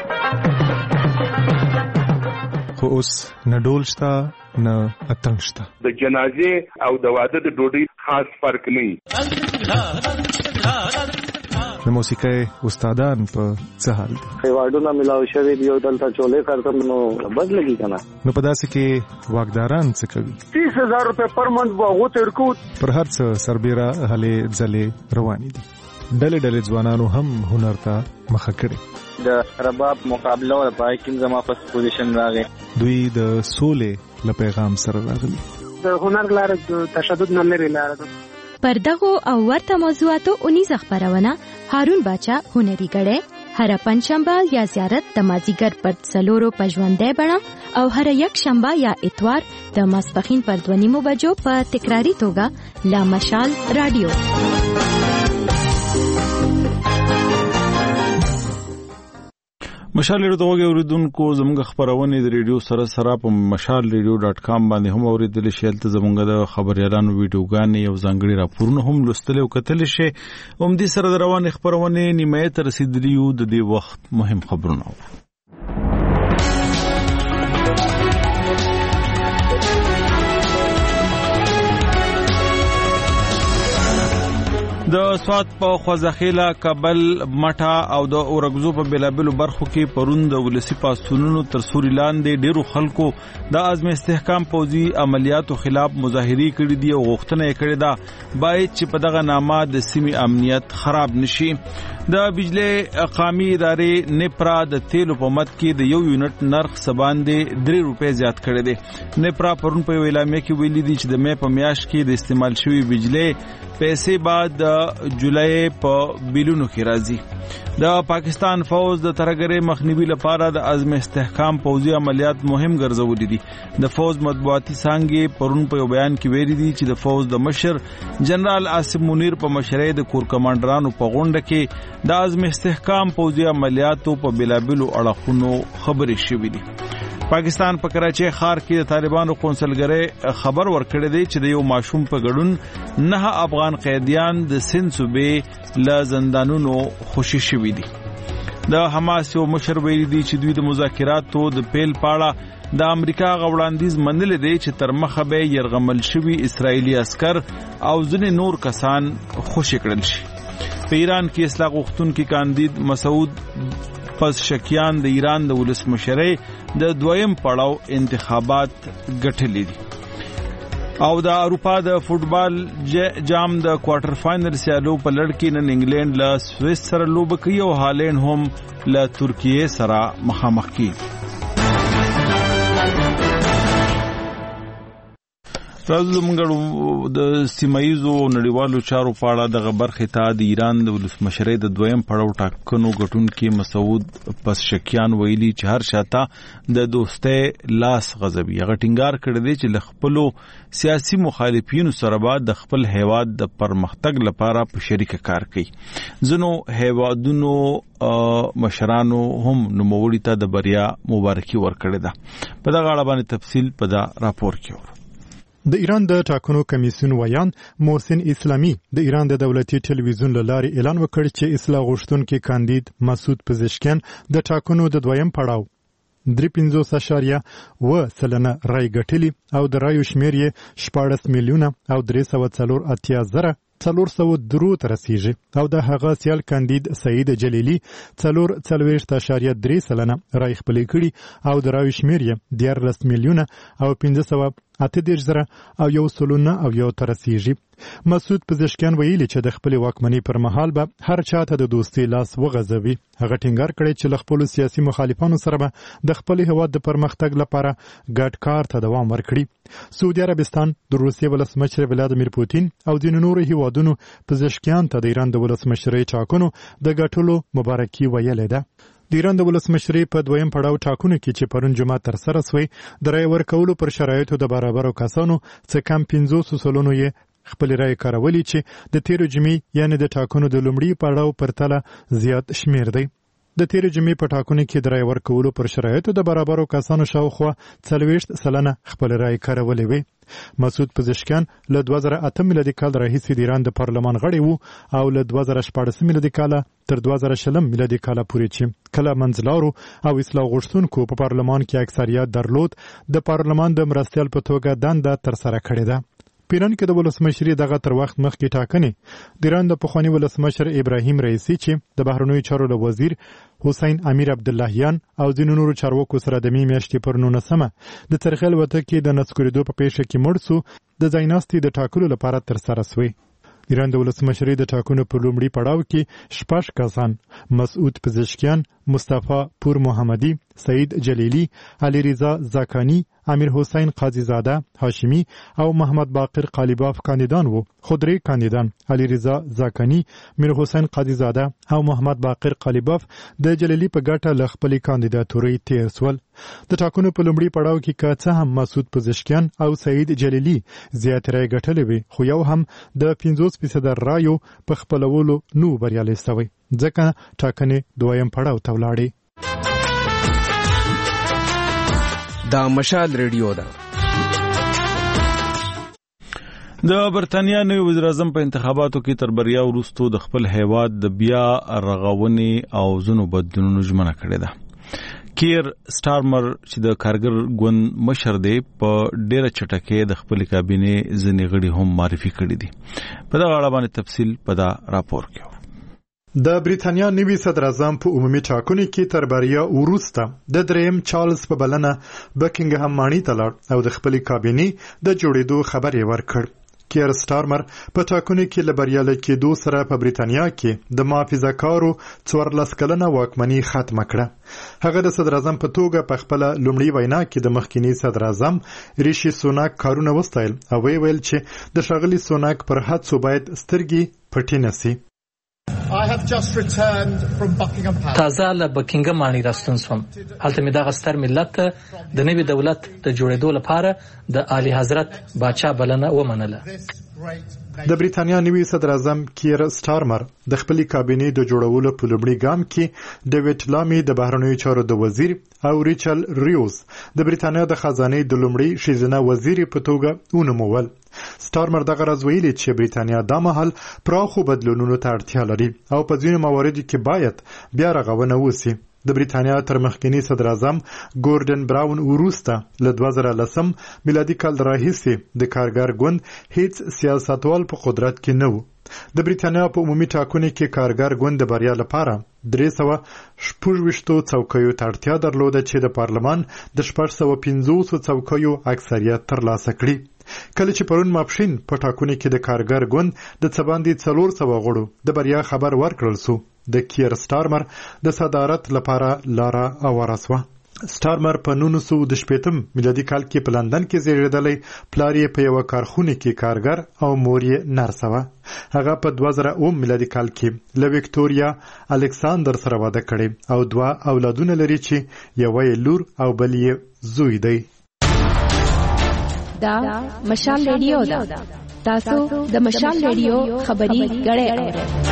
خو اوس نه ډول شته نه اتنګ شته. د جنازې او د واده د ډوډۍ خاص فرق نه. د موسیقۍ استادان په څه حال دي؟ ایوارډونه ملاو شوی دی او دلته چولې کارتم نو بد لګي کنه. نو په داسې کې واګداران څه کوي؟ 30000 روپے پر منث به غو تر کو پر هر څه سربېره هلې ځلې روانې دي. ډلې ځوانانو هم هنر ته مخه کړي. د رباب مقابله او پای کې زما فرست پوزیشن راغی. دوی د سولې له پیغام سره راغلي. د هنر لاره د تشدد نه لري لاره ده. پر دغو او ورته موضوعاتو اونیزه خبرونه هارون باچا هنري ګړی هر پنځشنبه یا زیارت د مازیګر پر 4 پژوندې بڼه او هر یک شنبه یا اتوار د ماسپخین پر 2 بجو په تکراری توګه لا مشال رادیو. مشال ریډیو ته اوریدونکو زموږ خبرونه د ریډیو سره په mashalradio.com باندې هم اوریدل شي. تل زموږ د خبريالانو ویډیوګانې او ځانګړي راپورونه هم لوستل او کتل شي. دې سره د روان خبرونه نیمه تر رسیدلیو د دې وخت مهم خبرونه. د سوات په خوځخیله کابل مټه او د اورګزو په بلابلو برخو کې پرون د ولسی پاستونونو تر سوري لاندې ډیرو خلکو د عزم استحکام پوځي عملیاتو خلاف مظاهري کړې دي او غوښتنه یې کړې ده باید چې په دغه نامه د سیمې امنیت خراب نشي. د بجلی قومي ادارې نپرا د تیلو په مد کې د 1 یونټ نرخ سباندې 3 روپے زیات کړی دی. نپرا پرون په اعلامیه کې ویلي دي چې د مې په میاشت کې د استعمال شوی بجلی پیسې بعد د جولای په بیلونو کې راځي. د پاکستان فوج د ترګرې مخنیوي لپاره د عزم استحکام پوځي عملیات مهم ګرځولې دي. د فوج مطبوعاتي څانګې پرون په بیان کې ویلي دي چې د فوج د مشر جنرال عاصم منیر په مشرۍ د کور کمانډرانو په غونډه کې د عزم استحکام پوځي عملیاتو په بلابلو اړخونو خبرې شوې دي. پاکستان په کراچۍ ښار کې د طالبانو قونسلګرۍ خبر ورکړی دی چې د یو ماشوم په ګډون 9 افغان قیدیان د سند صوبې له زندانونو خوشي شوي دي. د حماس یو مشر ویلي دی چې دوی د مذاکراتو د پیل پاړه د امریکا غوړاندیز منلې دی چې تر مخه به يرغمل شوي اسرایلی عسكر او ځینې نور کسان خوشي کړل شي. په ایران کې اصلاح غوښتونکي کاندید مسعود پزشکیان د ایران د ولسمشرۍ د دویم پړاو انتخابات ګټلې دي. او د اروپا د فوتبال جام د کوارټر فائنل سیالو په لړ کې نن انګلند له سویس سره لوبه کوي او هالند هم له ترکیه سره مخامخ کیږي. راځو موږ د سیمایزو نړیوالو چارو په اړه د برخې ته د ایران د ولسمشرۍ د دویم پړاو ټاکنو ګټونکي مسعود پزشکیان ویلي چې هر شاته د دوستۍ لاس غځوي. هغه ټینګار کړی دی چې له خپلو سیاسي مخالفینو سره به د خپل هیواد د پرمختګ لپاره په شریکه کار کوي. ځینو هیوادونو مشرانو هم نوموړي ته د بریا مبارکي ورکړې ده. په دغه اړه باندې تفصیل په دا راپور کې ورو. د ایران د ټاکنو کمیسیون ویان محسن اسلامی د ایران د دولتي ټلویزیون له لارې اعلان وکړ چې اصلاح غوښتونکي کاندید مسعود پزشکیان د ټاکنو د دویم پړاو 3.50% رای ګټلي او د رایو شمیر یې 16 میلیونه او 384,000 402 ته رسیږي او د هغه سیال کاندید سعید جلیلی 4.3% رای خپل کړي او د رایو شمیر یې 14 میلیونه او 588,000 او 101 ته رسیږي. مسعود پزشکیان ویلي چې د خپل واکمنۍ پر مهال به هر چاته د دوستۍ لاس وغځوي. هغه ټینګار کړی چې له خپل سیاسي مخالفانو سره به د خپل هیواد د پرمختګ لپاره ګډ کار ته دوام ورکړي. سعودي عربستان د روسیې ولسمشر ولادیمیر پوتین او د نورو هیوادونو پزشکیان ته د ایران د ولسمشرۍ ټاکنو د ګټلو مبارکي ویلې ده. د ایران د ولسمشرۍ په دویم پړاو ټاکنو کې چې پرون جمعه تر سره شوی د رای ورکولو پر شرایطو د برابرو کسانو څخه کم 500 سلنو یې خپل رای کارولي چې د تیر جمعې یعنی د ټاکنو د لومړي پړاو پر تله زیات شمیر دی. د تیر جمعې په ټاکنو کې د رای ورکولو پر شرایطو د برابرو کسانو شاوخوا 40% خپل رای کارولي وي. مسعود پزشکیان له 2008 میلادي کال راهیسې د ایران د پارلمان غړی وو او له 2014 میلادي کال تر 2020 میلادي کال پورې چې کله منځلارو او اصلاح غوښتونکو په پارلمان کې اکثریت درلود د پارلمان د مرستیال په توګه دنده ترسره کړې ده. پیران کې د ولسمشرۍ دغه تر وخت مخکې ټاکنې د ایران د پخوانی ولسمشر ابراهیم رئیسی چې د بهرنیو چارو له وزیر حسین امیر عبداللهیان او ځینو نورو چارواکو سره د میاشتې پر 19 د ترخیل وته کې د نسکوریدو په پیښه کې مړ شو د ځایناستي د ټاکلو لپاره ترسره شوی. ایران د ولسمشرۍ د ټاکنو په لومړي پړاو کې 6 کسان مسعود پزشکیان، مصطفی پور محمدی، سعید جلیلی، علی رضا زاکانی، امیر حسین قاضی زاده هاشمی او محمد باقر قالیباف کاندیدان وو. خو 3 کاندیدان علی رضا زاکانی، میر حسین قاضی زاده او محمد باقر قالیباف د جلیلی په ګټه ل خپل کاندیداتوري تیر سول. د ټاکنو په لومړي پړاو کې که څه هم مسعود پزشکیان او سعید جلیلی زیات رای ګټلې وي، خو یو هم د 50% رایو په خپلولو نو بریالي شوی، ځکه ټاکنې دویم پړاو ته ولاړې. دا مشال ریډیو ده. د برتانیا نوی وزیر اعظم په انتخاباتو کې تر بریا وروسته د خپل هیواد د بیا رغونې او ځینو بدلونونو ژمنه کړې ده. کیر سټارمر چې د کارګر ګوند مشر دی په ډیره چټکۍ د خپل کابینه ځینې غړي هم معرفي کړي دي. په دغه اړه باندې تفصیل په دا راپور کې. د بریتانیا نوی صدر اعظم په عمومي ټاکنو کې تر بریا وروسته د دریم چارلز په بلنه بکینګهام ماڼۍ ته لاړ او د خپل کابینه د جوړېدو خبر یې ورکړ. کیر سټارمر په ټاکنو کې له بریالي کېدو سره په بریتانیا کې د محافظه‌کارو 14 کلنه واکمني ختمه کړه. هغه د صدر اعظم په توګه په خپل لومړی وینا کې د مخکینی صدر اعظم ریشي سوناک کارونه وستایل او ویل چې د ښاغلي سوناک پر هڅو باید سترګې پټې نشي. تازه له بکینګم ماڼۍ راستون شوم. هلته مې دغه ستر ملت د نوي دولت د جوړېدو لپاره د اعلی حضرت باچا بلنه ومنله. د بریتانیا نوی صدر اعظم کیر سټارمر د خپل کابینه د جوړولو په لومړي ګام کې ډیوډ لامی د بهرنیو چارو د وزیر او ریچل ریوز د بریتانیا د خزانه د لومړي ښځینه وزیر په توګه ونومول. سټارمر دغه راز ویلي چې بریتانیا د مهال پراخو بدلونونو ته اړتیا لري او په ځینو مواردو کې باید بیا رغونه وشي. د بریتانیا تر مخکنی صدر اعظم ګوردن براون وروسته له 2010 میلادي کال راهیسې د کارګر ګوند هیڅ سیاستوال په قدرت کې نه و. د بریتانیا په عمومي ټاکنو کې کارګر ګوند د بریا لپاره 326 څوکیو ته اړتیا درلوده چې د پارلمان د 650 څوکیو اکثریت ترلاسه کړي. کله چې پرون ماپښین په ټاکنو کې د کارګر ګوند د څه باندې 400 غړو د بریا خبر ورکړل سو، د کیر سټارمر د صدارت لپاره لاره اواره سوه. سټارمر په 1918 میلادي کال کې په لندن کې زیږېدلی، پلار یې په یوه کارخونه کې کارګر او مور یې نرسه وه. هغه په 2009 میلادي کال کې له ویکټوریا الکساندر سره واده کړی او 2 اولادونه لري چې یوه یې لور او بل یې زوی دی. دا مشال ریډیو ده. تاسو د مشال ریډیو خبري غړې اورئ.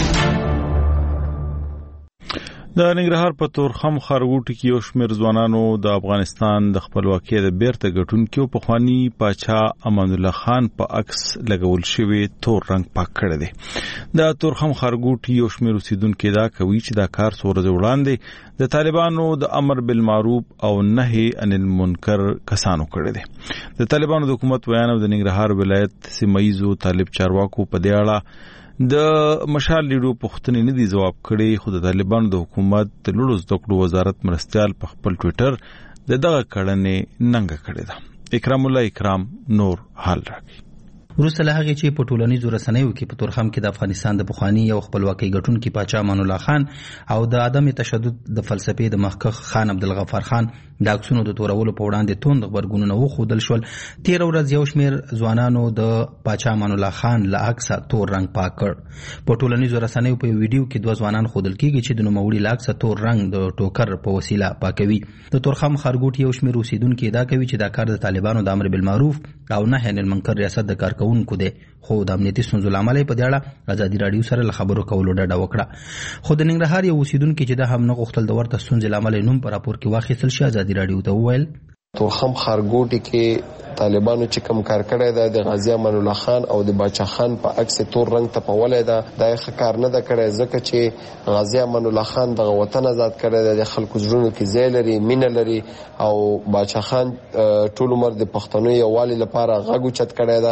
د ننګرهار په تورخم ښارګوټي کې یو شمېر ځوانانو د افغانستان د خپلواکۍ د بیرته ګټونکو پخواني پاچا امان الله خان په عکس لګول شوی تور رنګ پاک کړی دی. د تورخم ښارګوټي یو شمېر اوسیدونکو دا کوي چې دا کار څو ورځې وړاندې د طالبانو د امر بالمعروف او نهي عن المنکر کسانو کړی دی. د طالبانو د حکومت بیان او د ننګرهار ولایت سیمایزو طالب چارواکو په دې اړه د مشال لیډو پوښتنې نه دي جواب کړي، خو د طالبانو د حکومت د لوړو زده کړو وزارت مرستیال په خپل ټویټر دغه کړنې ننګه کړې ده. اکرام الله اکرام نور حال راکړي. وروسته له هغې چې په ټولنیزو رسنیو کې په تورخم کې د افغانستان د پخواني او خپلواکۍ ګټونکي پاچا امان الله خان او د عدم تشدد د فلسفې د مخکښ خان عبدالغفار خان د عکسونو د تورولو په وړاندې توند غبرګونونه وښودل شول. تېره ورځ یو شمېر ځوانانو د پاچا امان الله خان له عکسه تور رنګ پاک کړ. په ټولنیزو رسنیو په یو ویډیو کې 2 ځوانان ښودل کېږي چې د نوموړي له عکسه تور رنګ د ټوکر په وسیله پاکوي. د تورخم ښارګوټي یو شمېر اوسیدونکي ادعا کوي چې دا کار د طالبانو د امر بالمعروف او نهي عن المنکر ریاست د کارکوونکو دی، خو د امنیتي ستونزو له امله په دې اړه ازادي راډیو سره له خبرو کولو ډډه وکړه. خو د ننګرهار یو اوسیدونکي چې دا هم نه غوښتل د ورته ستونزې له امله نوم په راپور کې واخیستل شي، ازادي راډیو ته وویل تورخم ښارګوټي کې طالبانو چې کوم کار کړی دی د غازی امان الله خان او د باچا خان په عکس تور رنګ ته پولی ده، دا یې کار نه ده کړی، ځکه چې غازی امان الله خان دغه وطن آزاد کړی دی، د خلکو زړونو کې ځای لري، مینه لري، او باچا خان ټول عمر د پښتنو یووالي لپاره غږ اوچت کړی ده.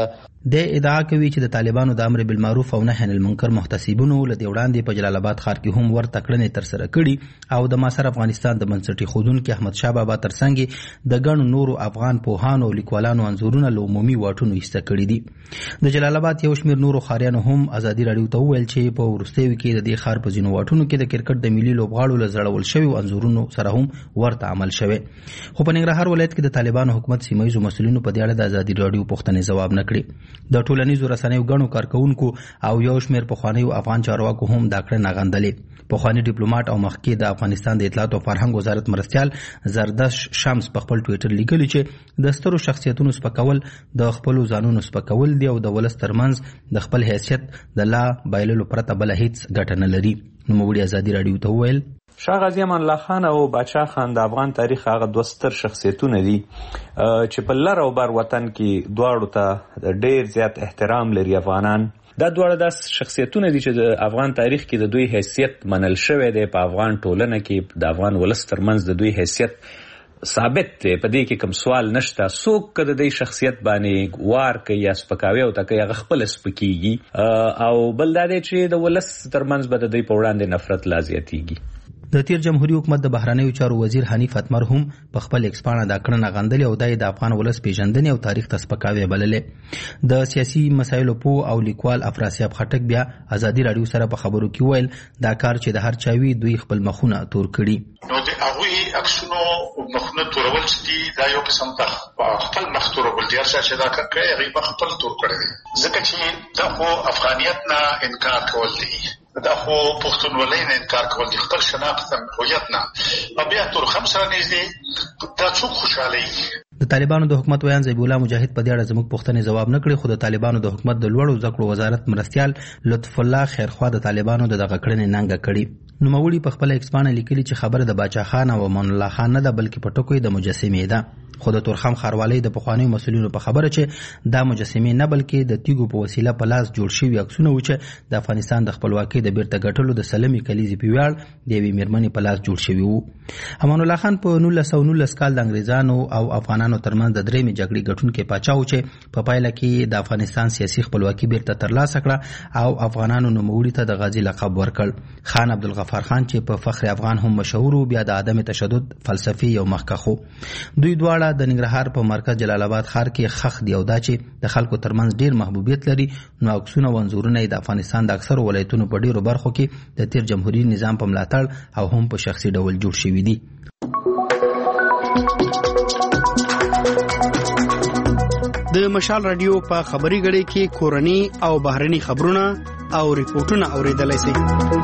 د ادعا کوي چې د طالبانو د امر بالمعروف او نهي عن المنکر محتسبونو لدی وړاندې په جلال آباد ښار کې هم ورته کړنې تر سره کړي او د معاصر افغانستان د بنسټي خودونکو احمد شاه بابا ترڅنګ د ګڼو نورو افغان پوهانو او لیکوالانو انځورونه له عمومي واټونو ایسته کړي دي د جلال آباد یو شمېر نورو ښاریانو هم ازادي راډیو ته وویل چې په وروستیو کې د دې ښار په ځینو واټونو کې د کرکټ د ملي لوبغاړو له زړول شویو انځورونو سره هم ورته عمل شوی خو په ننګرهار ولایت کې د طالبانو حکومت سیمایي مسؤلینو په دې اړه د ازادي راډیو پوښتنې ځواب نه کړی د ټولنیزو رسنیو ګڼو کارکونکو او یو شمېر پخوانیو افغان چارواکو هم دا کړنه غندلې پخوانی ډیپلوماټ او مخکې د افغانستان د اطلاعات او فرهنګ وزارت مرستیال زردش شمس په خپل ټویټر لیکلی چې د سترو شخصیتونو سپکول د خپل ځانونو سپکول دی او د ولس ترمنځ د خپل حیثیت د لا بایللو پرته بل هیڅ ګټه نه لري. نوموړي ازادي راډیو ته وویل شاه غازی امان الله خان او باچا خان د افغان تاریخ هغه دوه ستر شخصیتونه دي چې په لر او بر وطن کې دواړو ته ډیر زیات احترام لري. افغانان دا دواړه داس شخصیتونه دي چې د افغان تاریخ کې د دوی حیثیت منل شوی دی. په افغان ټولنه کې د افغان ولس ترمنځ د دوی حیثیت ثابت دی. په دې کې کوم سوال نشته. څوک که د دې شخصیت باندې وار کوي یا سپکاوی او تکي هغه خپل سپکیږي او بل دا دی چې د ولس ترمنځ به د دوی په وړاندې نفرت لا زیاتیږي. د تیر جمهوریت حکومت د بهرنیو چارو وزیر حنیف اتمر هم په خپل ایکسپانه دا کړنه غندلې او د افغان ولس پیژندنې او تاریخ ته سپکاوی بللې. د سیاسي مسایلو په او لیکوال افراسیاب خټک بیا ازادي راډیو سره په خبرو کې ویل دا کار چې د هر چاوي دوی خپل مخونه تور کړي. نو د هغه عکسونو مخونه تورول چې دا یو قسم ته خپل مخ تورول دي چې دا کوي هغه خپل تور کړي ځکه چې دا خو افغانیت نه انکار کول دي. دا خو پښتونولۍ نه انکار کول دي. خپل شناخت هویت نه بیا تور هم سره نږدې دا څوک خوشاله. د طالبانو د حکومت ویان زبیح الله مجاهد په دې اړه زموږ پوښتنې ځواب نه کړي خو د طالبانو د حکومت د لوړو زده کړو وزارت مرستیال لطف الله خیرخوا د طالبانو د دغه کړنې ننګه کړي. نوموړي په خپل ایکسپانه لیکلي چې خبره د باچا خان او امان الله خان نه ده بلکې په ټکو د مجسمې ده. خو د تورخم ښاروالۍ د پخوانیو مسؤلینو په خبره چې دا مجسمې نه بلکې د تیګو په وسیله په لاس جوړ شوي عکسونه و چې د افغانستان د خپلواکۍ د بیرته ګټلو د سلمې کلیزې په ویاړ د یوې میرمنې په لاس جوړ شوي وو. امان الله خان په 1919 کال د انګریزانو او افغانانو ترمنځ د درېمې جګړې ګټونکی پاچا و چې په پایله کې د افغانستان سیاسي خپلواکي بیرته ترلاسه کړه او افغانانو نوموړي ته د غازي لقب ورکړ. خان عبدالغفار خان چې په فخر افغان هم مشهور و بیا د عدم تشدد فلسفي یو مخکښ و. دوی دواړه د ننګرهار په مرکز جلال آباد ښار کې خخ دی او دا چې د خلکو ترمنځ ډیر محبوبیت لري. نو عکسونه او انځورونه د افغانستان د اکثر ولایتونو په ډیرو برخو کې د تیر جمهوریت نظام په ملاتړ او هم په شخصي ډول جوړ شوي دي. د مشال رادیو په خبري غړي کې کورني او بهرني خبرونه او ریپورتونه اوریدلای شئ.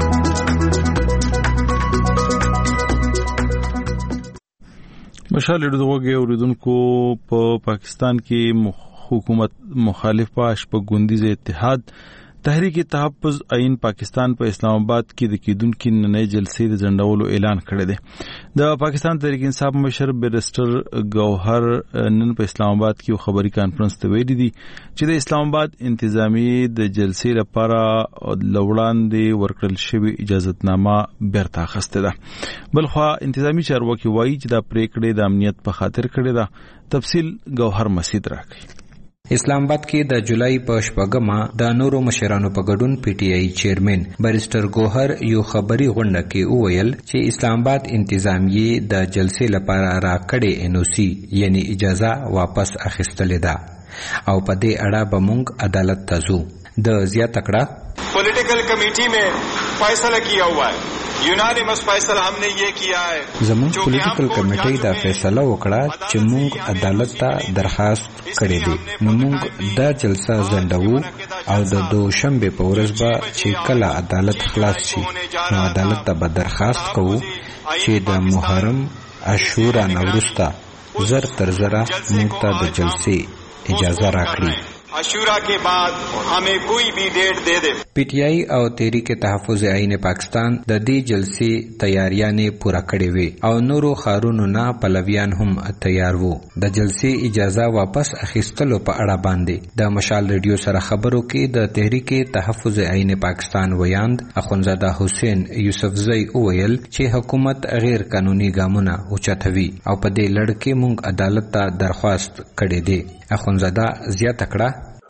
مشال رادیو غوږی اوریدونکو په پاکستان کې حکومت مخالف پاش په ګوندیز اتحاد تحریک تحفظ عین پاکستان په اسلام آباد کې د کیدونکو نننۍ جلسې د ځنډولو اعلان کړی دی. د پاکستان تحریک انصاف مشر بیرسټر گوهر نن په اسلام آباد کې خبري کانفرنس ته ویلي دي چې د اسلام آباد انتظامی د جلسې لپاره لوړاندې ورکړل شوی اجازهتنامه بیرته اخیسته ده. بلخوا انتظامی چارواکي وایي چې دا پریکړه د امنیت په خاطر کړې ده. تفصیل گوهر مسید راکړي. اسلام آباد کې د جولای په شپږمه د نورو مشرانو په ګډون پی ټی آی چیرمن بیرسټر گوهر یو خبري غونډه کې وویل چې اسلام آباد انتظامیه د جلسې لپاره راکړې ان او سی یعنی اجازه واپس اخیستلې ده او په دې اړه به موږ عدالت ته ځو. د زیاته کړه پولیټیکل کمیټي میں فیصله کیا ہوا ہے یونانیمس فیصله ہم نے یہ کیا ہے. زموږ پولیټیکل کمیټي دا فیصله وکړه چې موږ عدالت ته درخواست کړی دی. نو موږ دا جلسه ځنډو او د دوشنبه په ورځ به چې کله عدالت خلاص شي نو عدالت ته به درخواست کوو چې د محرم عاشورا نوروسته زر تر زره موږ ته د جلسې اجازه راکړي. عاشورا کے بعد ہمیں کوئی بھی ڈیٹ دے دے. پی ٹی آئی او تحریک تحفظ عین پاکستان د دې جلسې تیاریانې پوره کړې وې او نورو ښارونو نه پلویان هم تیار وو. د جلسې اجازه واپس اخیستلو په اړه باندې د مشال ریډیو سره خبرو کې د تحریک تحفظ عین پاکستان ویاند اخونزاده حسین یوسفزئی وویل چې حکومت غیر قانوني ګامونه اوچتوي او په دې لړ کې موږ عدالت ته درخواست کړې ده. اخونزاده زیاته کړه درخواست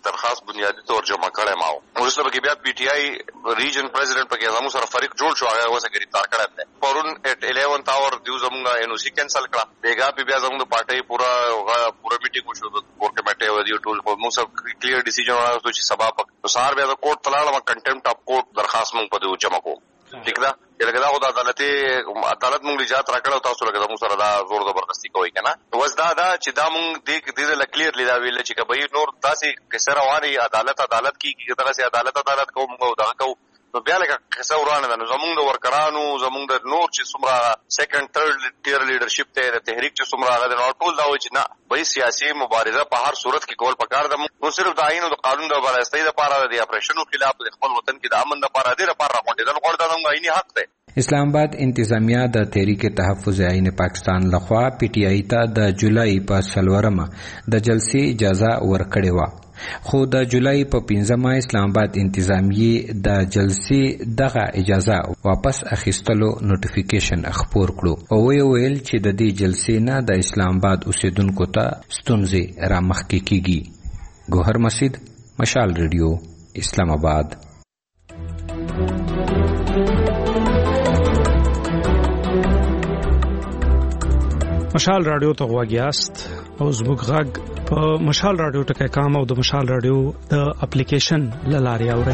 بنیادی طور جمع کړی ما ورسره کې بیا پی ټی آی ریجن پریزیډنټ پکې زموږ سره فریق جوړ شو هغه وسه گرفتار کړی دی پرون at 11 اور دیو زموږ ان او سی کینسل کړه بیګا بیا زموږ پارټي پورا میټینګ وشو د کور کمیټه و دی ټول موږ سب کلیر ډیسیژن راغلی چې سبا په سار بیا د کوټ تلاړه کنټمپټ اف کوټ درخواست مونږ په دې جمع کوو ٹھیک ده لکه دا خو د عدالت مونږ لجات راکړو تاسو لکه موږ سره دا زور زبردستی کوي کنه وز دا چې دا مونږ دې کلیرلی دا ویل چې کبه نور تاسو کسر رواني عدالت کی دغه سي عدالت کوم او دا کو نو بیا لکه قصه ورانه ده نو زمونږ د ورکرانو زمونږ د نور چې څومره سیکنډ ثرډ ټیر لیډرشپ ته د تحریک چې څومره هغه نو ټول دا و چې نه وای سیاسي مبارزه په هر صورت کې کول پکار ده نو صرف د آئین او د قانون د برابرۍ لپاره د اپریشنو خلاف د خپل وطن کې د امن لپاره د لپاره راغونډېدل غوړ دا آئینی حق ده اسلام آباد انتظامیه د تحریک تحفظ عین پاکستان لخوا پی ټی آی ته د جولای په 4 د جلسې اجازه ورکړې و خو د جولای په 15 اسلام آباد انتظامیه د جلسې دغه اجازه واپس اخیستلو نوټیفیکیشن خپور کړو او ویل چې د دې جلسې نه د اسلام آباد اوسیدونکو ته ستونزې را مخکې کیږي ګوهر مسجد مشال ریډیو اسلام آباد مشال رادیو ته غواګیاست او زموږ غږ په مشال رادیو ټکي کام او د مشال رادیو د اپلیکیشن لاري اوري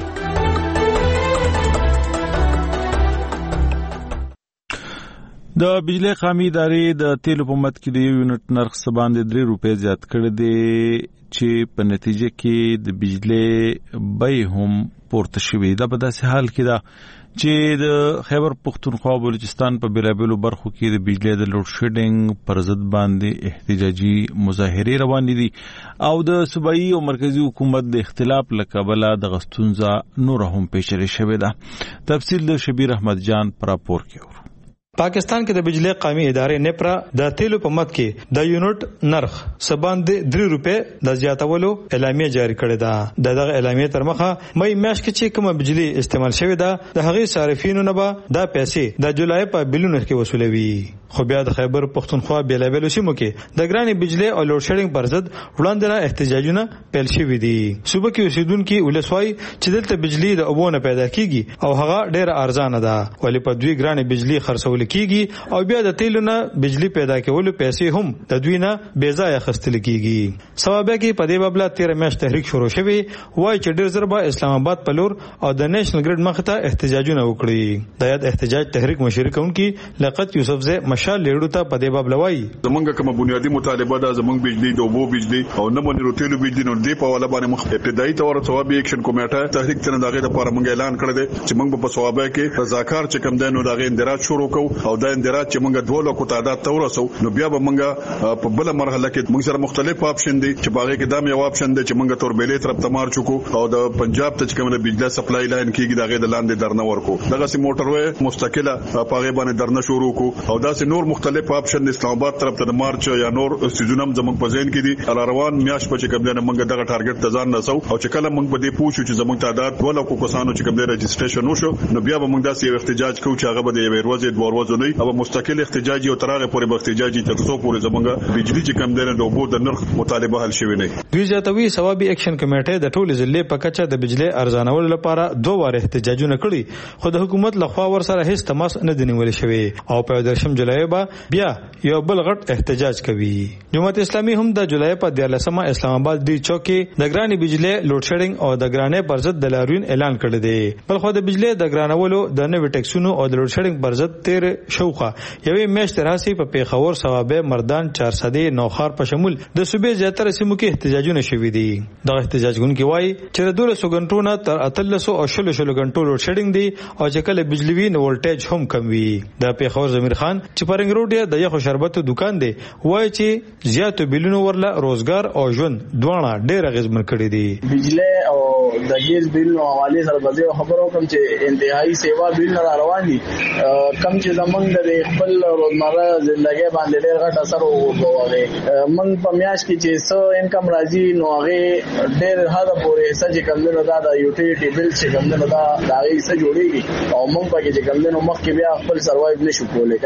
د بجلی قومي ادارې د تیلو په مت کې د یونټ نرخ سباندې 3 روپۍ زیات کړی دی چې په نتیجه کې د بجلی بیه هم پورته شوې ده په داسې حال کې ده چې د خیبر پختونخوا او بلوچستان په بیلابیلو برخو کې د بجلی د لوډ شیډینګ پر ضد باندې احتجاجي مظاهرې روانې دي او د صوبایي او مرکزی حکومت د اختلاف له کبله د غستونزه نور هم پیچلې شوې ده تفصیل د شبیر احمد جان پر راپور کې پاکستان کې د بجلی قومي ادارې نپرا د تیلو په مت کې د یونټ نرخ سباندې 3 روپۍ د زیاتولو اعلامیه جاری کړې ده دغه اعلامیه تر مخه مې میاشت کې چې کومه بجلی استعمال شوې ده د هغې صارفینو نه به دا پیسې د جولای په بلونو کې وصولوي خو بیا د خیبر پختونخوا بیلابیلو سیمو کې د ګرانې بجلی او لوډ شیډینګ پر ضد وړاندې احتجاجونه پیل شوي دي صوبه کې اوسیدونکو ولسوای چې دلته بجلی د اوبونه پیدا کیږي او هغه ډېر ارزانه ده ولې په دوی ګرانې بجلی خرڅول کیږي او بیا د تیلو نه بجلی پیدا کولو پیسې هم د دوی نه بې ځایه خستل کیږي سبب کې په دې بابل 13 میاشت تحریک شروع شوی وای چې ډېر زر به اسلام آباد په لور او د نېشنل ګریډ مخ ته احتجاجونه وکړي د یاد احتجاج تحریک مشرکونکو لقت یوسف زه مشال لیړو ته په دې بابل وای زمونږ کوم بنیادی مطالبه ده زمونږ بجلی د اوبو بجلی او نه مونږ روتیلو بجلی نو دې په والا باندې مخ ابتدایي تور ثوابي اکشن کمیټه تحریک څنګه دغه لپاره مونږ اعلان کړی دی چې مونږ په ثوابه کې رضاکار چې کم دینو دغه اندراج شروع کوو او دا اندراج چې مونږ 2 لکو تعداد تورسو نو بیا به مونږ په بل مرحله کې مونږ سره مختلف اپشن دي چې باغې کې دام یو اپشن دی چې مونږ تور بیلې طرف ته مار چوکو او د پنجاب ته چې کوم د بجلی سپلای لاین کېږي دغه د لاندې درنه ورکو دغه سي موټر وې مستقله پاغه باندې درنه شروع کو او دا سي نور مختلف اپشن اسلام آباد طرف ته مارچ یا نور سيزونم زمونږ په ذهن کې دي روان میاش په چې کوم نه مونږ دغه ټارګټ ته ځان نسو او چې کله مونږ په دې پوښتنه چې زمونږ تعداد 2 لکو کسانو چې کوم د رجسټریشن وشو نو بیا به مونږ داسې احتجاج کوو چې هغه به د ورځې 2 ورځې نه او مستقل احتجاج او ترغه پورې احتجاجي تر څو پورې زمونږ بجلی چې کم دنه د اوبو د نرخ مطالبه حل شوی نه دوی ځاتوي ثوابي اکشن کمیټه د ټولو ضلع په کچه د بجلی ارزانولو لپاره 2 واره احتجاجونه کړي خو د حکومت لخوا ورسره هیڅ تماس نه دی نیول شوی او په 13 جولای به بیا یو بل غټ احتجاج کوي جماعت اسلامي هم د جولای په 14 اسلام آباد دی چوکي د ګرانې بجلی لوډ شیډینګ او د ګرانې پر ضد د لاریون اعلان کړی دی بل خو د بجلی د ګرانولو د نوې ټیکسونو او د لوډ شیډینګ پر ضد 13 شوخه یوې میاشت راځي په پیښور ثوابه مردان 400 نوخار په شمول د صوبې زیاتره سیمو کې احتجاجونه شوي دي د احتجاجونکو وایي چې د 200 غنټو نه تر 1300 او 1600 غنټو لوډ شیډینګ دی او چې کله بجلی وی نو ولټیج هم کم وي د پیښور زمیر خان چې پرنګ روډ د یخو شربتو دکان دی وایي چې زیاتو بلونو ورله روزګار او ژوند دواړه ډېر اغیزمن کړي دي بجلی او د ګیس بیل نو حواله سره به خبرو کوم چې انتهایی سیوا بیل نه روان دي کم چې زمونږ د خپل روزمره ژوندۍ باندې ډېر غټ اثر وکړي موږ په میاش کې چې څو انکم راځي نو هغه ډېر حد پورې سچ کمندونو دا د یوټیلیټي بیل چې کمندونو دا هغه څه جوړيږي او موږ په کې چې کمندونو مخ کې بیا خپل سروایو نشو کولای کنه موږ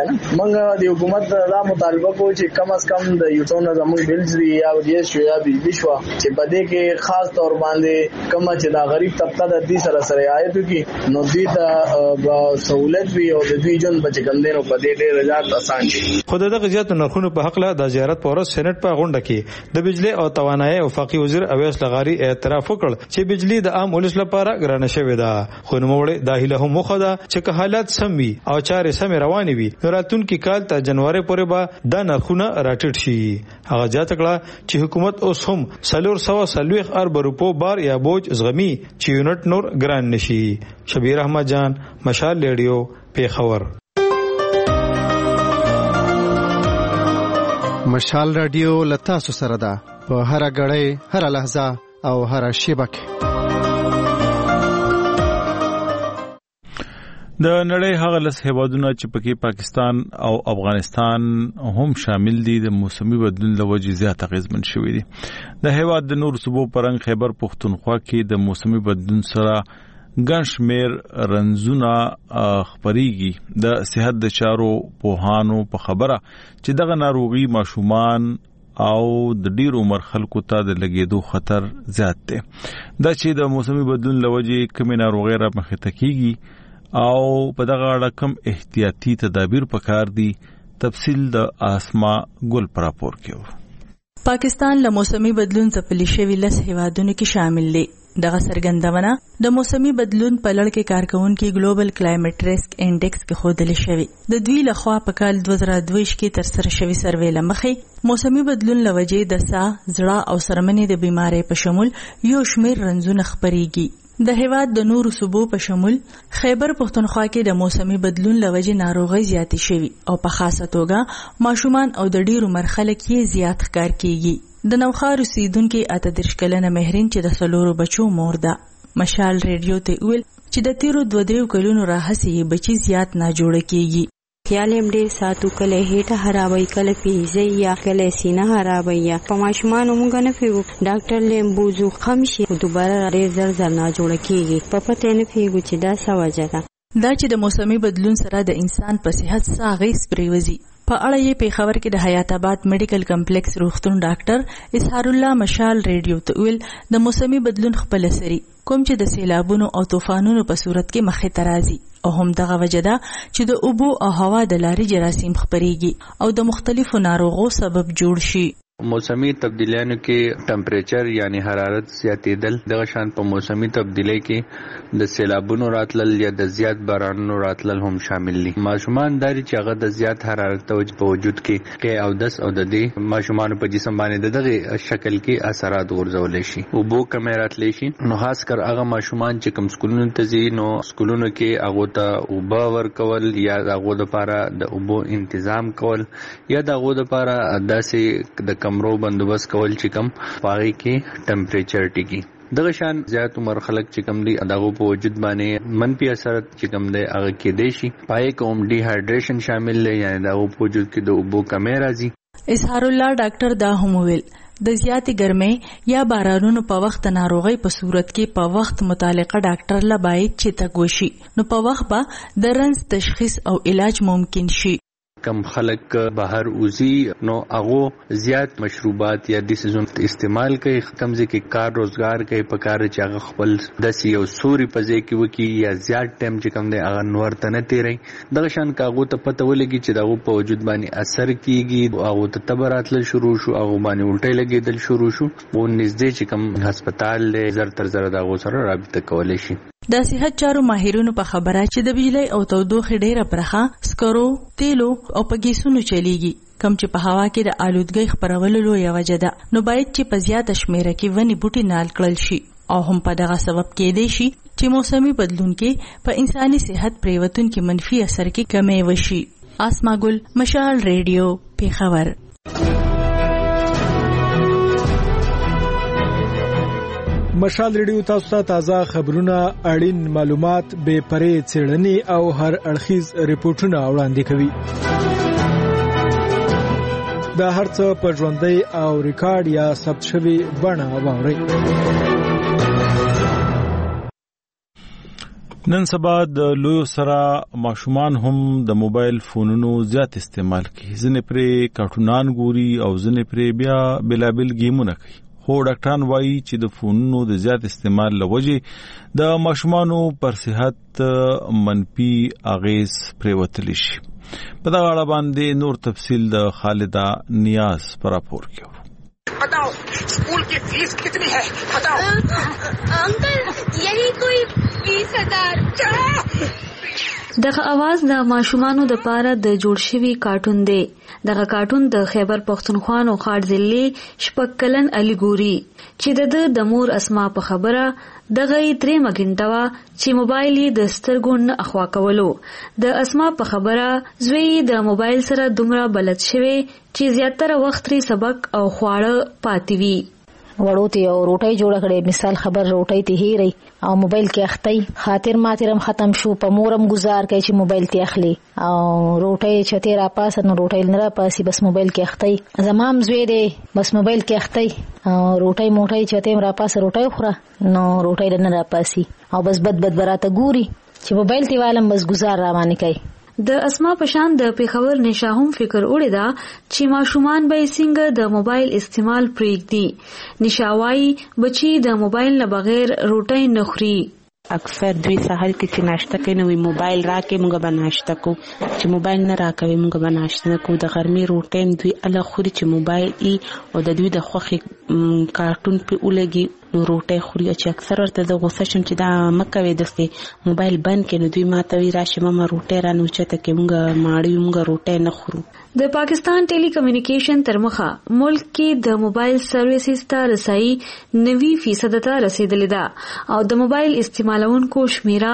موږ د حکومت دا مطالبه کوو چې کم از کم د یو څو زموږ بلز دي یا ګیس شو یا بجلی شو چې په دې کې خاص طور باندې کوم چې دا غریب طبقه د دې سره رعایت وکړي نو دوی ته سہولت وي او د دوی ژوند په چکندینو په دې ډېر زیات آسان شي. خو دغه زیات نرخونو په حق له د زیارت په ورځ سېنات په غونډه کې د بجلی او توانایي وفاقي وزیر اویس لغاري اعتراف وکړ چې بجلی د عام ولس لپاره ګرانه شوې ده. خو نوموړی دا هیله هم وخده چې که حالات سم وي او چارې سم روانې وي نو راتلونکي کال ته جنوري پورې به دا نرخونه راټیټ شي. هغه ځات کړه چې حکومت اوس هم 440 ارب روپو بار یا بوج زغمي چې یونټ نور ګران نشي. شبیر احمد جان، مشال ریډیو، پیښور. مشال رادیو لتاسو سره ده په هر غړې هر لحظه او هر شیبه کې. د نړۍ هغه لس هیوادونه چې پکې پاکستان او افغانستان هم شامل دي د موسمي بدلون له وجې زیات اغیزمن شوي دي. د هیواد د نور صوبو پرنګ خیبر پښتونخوا کې د موسمي بدلون سره ګڼ شمېر رنځونه خپرېږي. د صحت د چارو پوهانو په خبره چې دغه ناروغي ماشومان او د ډیر عمر خلکو ته د لګیدو خطر زیات دی. دا چې د موسمي بدلون له وجې کومې ناروغۍ را مخې ته کیږي او په دغه اړه کوم احتیاطي تدابیر پکار دي، تفصیل د آسما ګل پر راپور کې. پاکستان له موسمي بدلون ځپلي شوي 10 هیوادونو کې شامل دی. دغه څرګندونه د موسمي بدلون په لړ کې کارکونکو ګلوبل کلایمټ ریسک انډیکس کې ښودل شوی. د دوی لخوا په کال 2022 کې ترسره شوی سروې لمخې موسمي بدلون لوجې د ساه، زړه او سرمنې د بیماری په شمول یو شمېر رنځونه خپرېږي. د هیواد د نورو صوبو په شمول خیبر پښتونخوا کې د موسمي بدلون لوجې ناروغي زیاتې شوي او په خاصه توګه ماشومان او د ډیرو عمر خلک یې زیات ښکار کیږي. د نوخار اوسیدونکو 38 کلنه مهرین چې د سلورو بچو مور ده مشال ریډیو ته ویل چې د تیرو 2-3 کلونو راهسې بچي زیات نه جوړ کیږي. خیال هم ډیر ساتو، کله هیټه خرابوي، کله پیزه یا کله سینه خرابوي. په ماشومان موږ نه پیو ډاکټر لیم بوزو خمشي دوباره ډیر زر نه جوړ کیږي. په پته نه پیو چې دا څه وجه ده. دا چې د موسمي بدلون سره د انسان په صحت ساغیس پریوزي په اړه یې پیښور کې د حیات آباد میډیکل کمپلیکس روغتون ډاکټر اسحار الله مشال ریډیو ته ویل د موسمي بدلون خپل سری کوم چې د سیلابونو او طوفانونو په صورت کې مخې ته راځي او هم دغه وجه ده چې د اوبو او هوا د لارې جراثیم خپرېږي او د مختلفو ناروغو سبب جوړ شي. موسمی تبدیلیانو کې ټمپریچر یعنی حرارت زیاتېدل دغه شان په موسمی تبدیلی کې د سیلابونو راتلل یا د زیات بارانونو راتلل هم شامل دي. ماشومان داري چې هغه د زیات حرارت په وجود کې او د دې ماشومان په جسم باندې دغه شکل کې اثرات ورزول شي او بو کم راتلی شي. نو خاص کر هغه ماشومان چې کوم سکولونو ته ځي نو سکولونو کې هغه ته اوبه ورکول یا هغه لپاره د اوبو تنظیم کول یا هغه لپاره داسې د کمرو بندوبست کول چې کم پاغي کې ټمپریچر ټیکی. دغه شان زیات عمر خلک چې کم دي دغه په وجود باندې منفي اثر چې کم دی هغه کې دی شي. پای کوم ډي هایډریشن شامل دی یعنی دغه په وجود کې د اوبو کمی راځي. اسحار الله ډاکټر دا هم ویل د زیاتې ګرمۍ یا بارانونو په وخت ناروغي په صورت کې په وخت متعلقه ډاکټر لا باید چې تګوشي نو په وخت به د رنځ تشخیص او علاج ممکن شي. کم خلک بهر اوزي نو هغه زیات مشروبات یا د سيزون استعمال کوي، کم ځکه کار روزګار کوي په کار چې هغه خپل د یو سوري په ځای کې وکي یا زیات ټایم چې کم دی هغه نور ته نه تیری. دغه شان کاغو ته پته ولګي چې دغه په وجود باندې اثر کیږي او ته تبراتل شروع شو او باندې الټي لګیدل شروع شو او نږدې چې کم هسپتال له زر تر زر دغه سره رابطه کولای شي. د صحت چارو ماهرینو په خبره چې د بجلی او تودوخې ډیره برخه سکرو، تیلو او په ګیسونو چلیږي کم چې په هوا کې د آلودګۍ خپرولو لویه وجه ده. نو باید چې په زیاته شمیره کې ونې بوټي نال کړل شي او هم په دغه سبب کې دی شي چې موسمي بدلون کې په انساني صحت پریوتون کې منفي اثر کې کمی وشي. آسما ګل، مشال ریډیو، پیښور. مشال ریډیو تاسو ته تازه خبرونه، اړین معلومات، بے پرې څېړنې او هر اړخیز ریپورتونه وړاندې کوي. دا هرڅه په ژوندۍ او ریکارډ یا ثبت شوی بڼه واورئ. نن سبا د لویو سره ماشومان هم د موبایل فونونو زیات استعمال کوي. ځنې پرې کارټونان ګوري او ځنې پرې بیا بلابل گیمونه کوي. خو ډاکټران وایي چې د فونونو د زیات استعمال لوجې د ماشومانو پر صحت منفي اغیز پریوتلی شي. په دغه اړه باندې نور تفصیل د خالده نیاز پر راپور کې. बताओ स्कूल की फीस कितनी है बताओ अंकल यही कोई 20,000. دغه आवाज د ماشومانو د پاره د جوړ شوی کارټون دی. دغه کارټون د خیبر پختونخوا او خاړ ضلع شپکلن علي ګوري چې د مور اسما په خبره دغه 3 غنټه چې موبایل د سترګو نه اخوا کولو. د اسما په خبره زوی د موبایل سره دومره بلد شوی چې زیاتره وخت لري سبق او خواړه پاتې وي. وړو ته او روټي جوړ کړي، مثال خبر روټي ته هېري او موبایل کې اختی، خاطر ماترم ختم شو، په مورم گزار کوي چې موبایل ته اخلي او روټي چته را پاس نو روټي نه را پاسي، بس موبایل کې اختی. زمام زوی دی بس موبایل کې اختی او روټي موټي چته را پاس روټي خوره نو روټي نه را پاسي او بس بد براته ګوري چې موبایل ته والم بس گزار را باندې کوي. د اسما پشان د پیښور نشاهم فکر وړي دا چې ماشومان به څنګه د موبایل استعمال پرېږدي. نشاوای بچي د موبایل نه بغیر روټي نه خوري. اکثر دوی سحر کې چې ناشته کوي نو موبایل راکې موږ به ناشته کو، چې موبایل نه راکوي موږ به ناشته نه کو. د غرمې روټي دوی الله خوري چې موبایل ای او د دوی د خوخي کارټون په ولګي نو روټي خوري. چې اکثر ورته د غوسه شم چې دا مکوي دسته موبایل بند کړي، دوی ماته وی راشه ماما روټي را نو چته کې موږ ماړی موږ روټي نه خورو. د پاکستان ټيلي کمیونیکیشن ترمخه ملک کې د موبایل سرویسز ته رسایي 90% ته رسیدلې ده او د موبایل استعمالونکو شمیره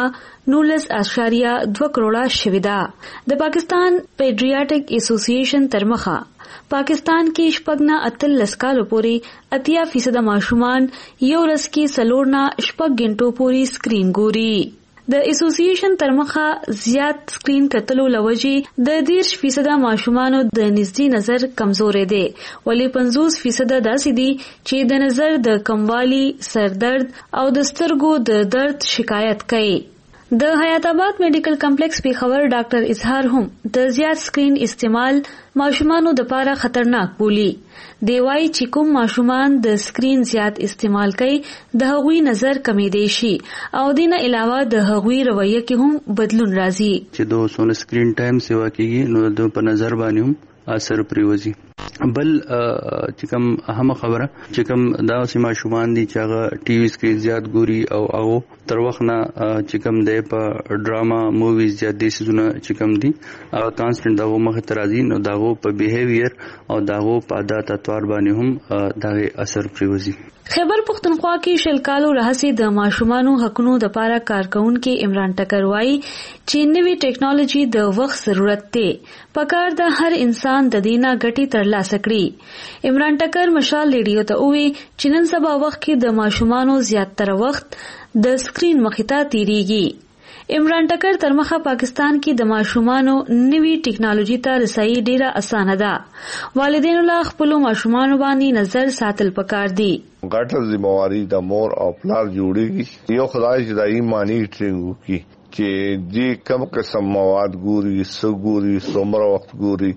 19.2 کروڑه شوې ده. د پاکستان پیډریاټک اسوسییشن ترمخه پاکستان کې شپږ نه 13 کالو پورې 80% ماشومان یو ورځ کې 4 نه 6 غنټو پورې سکرین ګوري. د اسوسییشن ترمخه زیات سکرین کتلو لوجي د 10% ماشومانو د نږدې نظر کمزورې دي، ولی 50% داسې دي چې د نظر د کموالي، سردرد او د سترګو د درد شکایت کوي. د حیات آباد میډیکل کمپلیکس پیښور ډاکټر اظهار هم د زیات سکرین استعمال ماشومانو د پاره خطرناک بولی. دی وايي چې کوم ماشومان د سکرین زیات استعمال کوي د هغوی نظر کمیدای شي او دینه علاوه د هغوی رویه کې هم بدلون راځي. چې د سون سکرین ټایم سیوا کیږي نو د په نظر باندې هم اثر پریوزي. بل چې کوم اهم خبره چې کوم دا سیمه شومان دي چې هغه ټي وي سکرین زیات ګوري او هغه تر وخت نه چې کوم دی په ډراما موویز زیات دي سونه چې کوم دي هغه کانسټنټ دغه مخ ترازی نو دغه په بیهیویر او دغه په عادت اتوار باندې هم دغه اثر پریوزي. خیبر پختونخوا کې شل کالو راهسي د ماشومانو حقونو د پاره کارکونکو عمران ټکر وایي چې نوې ټیکنالوژي د وخت ضرورت دی، پکار د هر انسان د دینه ګټي ترلاسه کړي. عمران ټکر مشال ریډیو ته وی چې نن سبا وخت کې د ماشومانو زیاتره وخت د سکرین مخې ته تیریږي. عمران ټکر ترمخه پاکستان کې د ماشومانو نوې ټیکنالوژي ته رسایي ډیره اسانه ده. والدینو لا خپل ماشومانو باندې نظر ساتل پکار دي. ګټه ذمہواری د مور او پلار جوړیږي. یو خدای چې د ایمانی ټرینګ کی چې دې کم قسم مواد ګوري، سګوري، څومره وخت ګوري.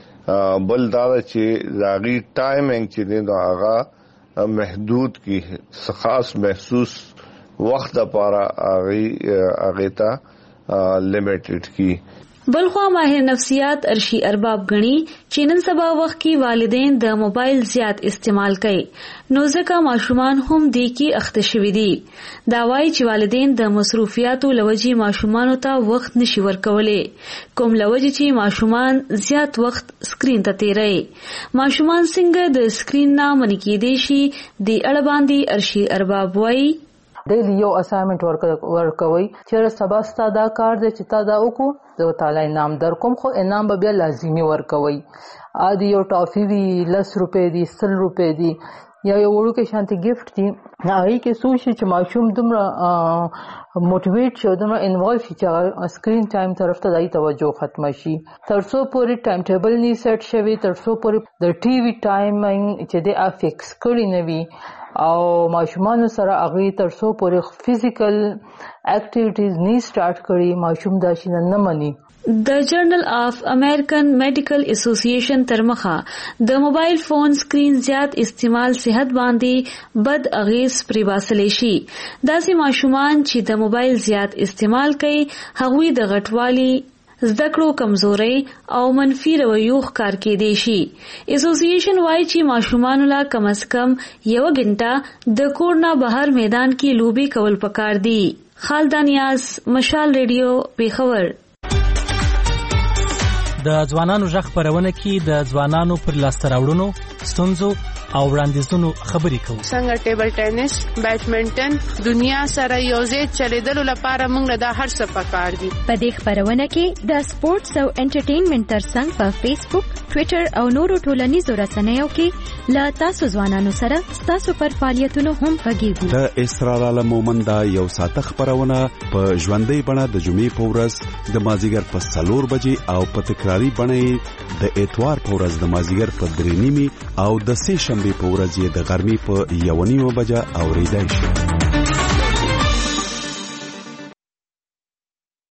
بل دا چې راغي ټایمینګ چې دی هغه محدود کی خاص محسوس وخت لپاره هغه ته لیمیټډ کی. بلخوا ماهر نفسیات ارشی ارباب غنی چې نن سبا وخت کې والدین د موبایل زیات استعمال کوي نو ځکه ماشومان هم دی کې اخته شوي دي. دا وایي چې والدین د مصروفیاتو لوجي ماشومانو ته وخت نشي ورکولی، کوم لوجي چې ماشومان زیات وخت سکرین ته تیروي. ماشومان څنګه د سکرین نه منع کېدای شي د اړه باندې ارشی ارباب وایي ډیلی یو اسایمنت ورکوي چې سبا ستا دا کار دی چې تا دا وکړو زه تعالی انعام در کوم، خو انعام به بیا لازمي ورکوي. عادي یو ټافي وی 10 روپے دی 100 روپے دی یا یو وړو کې شانتي گیفت دی هغه کې سوچ چې ماشوم دومره موټیویټ شي دغه انوالو شي چې سکرین ټایم طرف ته دای توجه ختم شي ترڅو پورې ټایم ټیبل نه سیټ شوی ترڅو پورې د ټي وي ټایمینګ چې د افیکس کړی نه وي او ماشومان سره هغه ترڅو پورې فزیکل اکټیویټیز نه سٹارټ کړي ماشوم دا شي نه مني د جرنل اف امریکن میډیکل اسوسییشن ترمخه د موبایل فون سکرین زیات استعمال صحت باندې بد اغیز پرې باسلی شي داسې ماشومان چې د موبایل زیات استعمال کوي هغوی د غټوالي زده کړو کمزوري او منفي رویو ښکار کېدی شي اسوسییشن وايي چې ماشومان لا کم از کم 1 غنټه د کور نه بهر میدان کې لوبي کول پکار دي خالدانیاز مشال ریډیو پیښور د ځوانانو ژغ خپرونه کې د ځوانانو پر لاسته راوړنو ستونزو او وړاندیزونو خبرې کوو څنګه ټیبل ټینس بیډمنټن دنیا سره یوځای چلیدلو لپاره موږ د هر څه پکار دي په دې خپرونه کې د سپورتس او انټرټینمنټ ترڅنګ په فیسبوک ټوئیټر او نورو ټولنیزو رسنیو کې لا تاسو ځوانانو سره تاسو پر فعالیتونو هم غږیږو د اسرار عالم مومند یو ساعت خبرونه په ژوندۍ بڼه د جمعې په ورځ د مازیګر په 4 بجې او په تکراری بڼه د اتوار په ورځ د مازیګر په 3:30 او د سه شنبه په ورځ د غرمې په 1:30 بجې اوریدای شي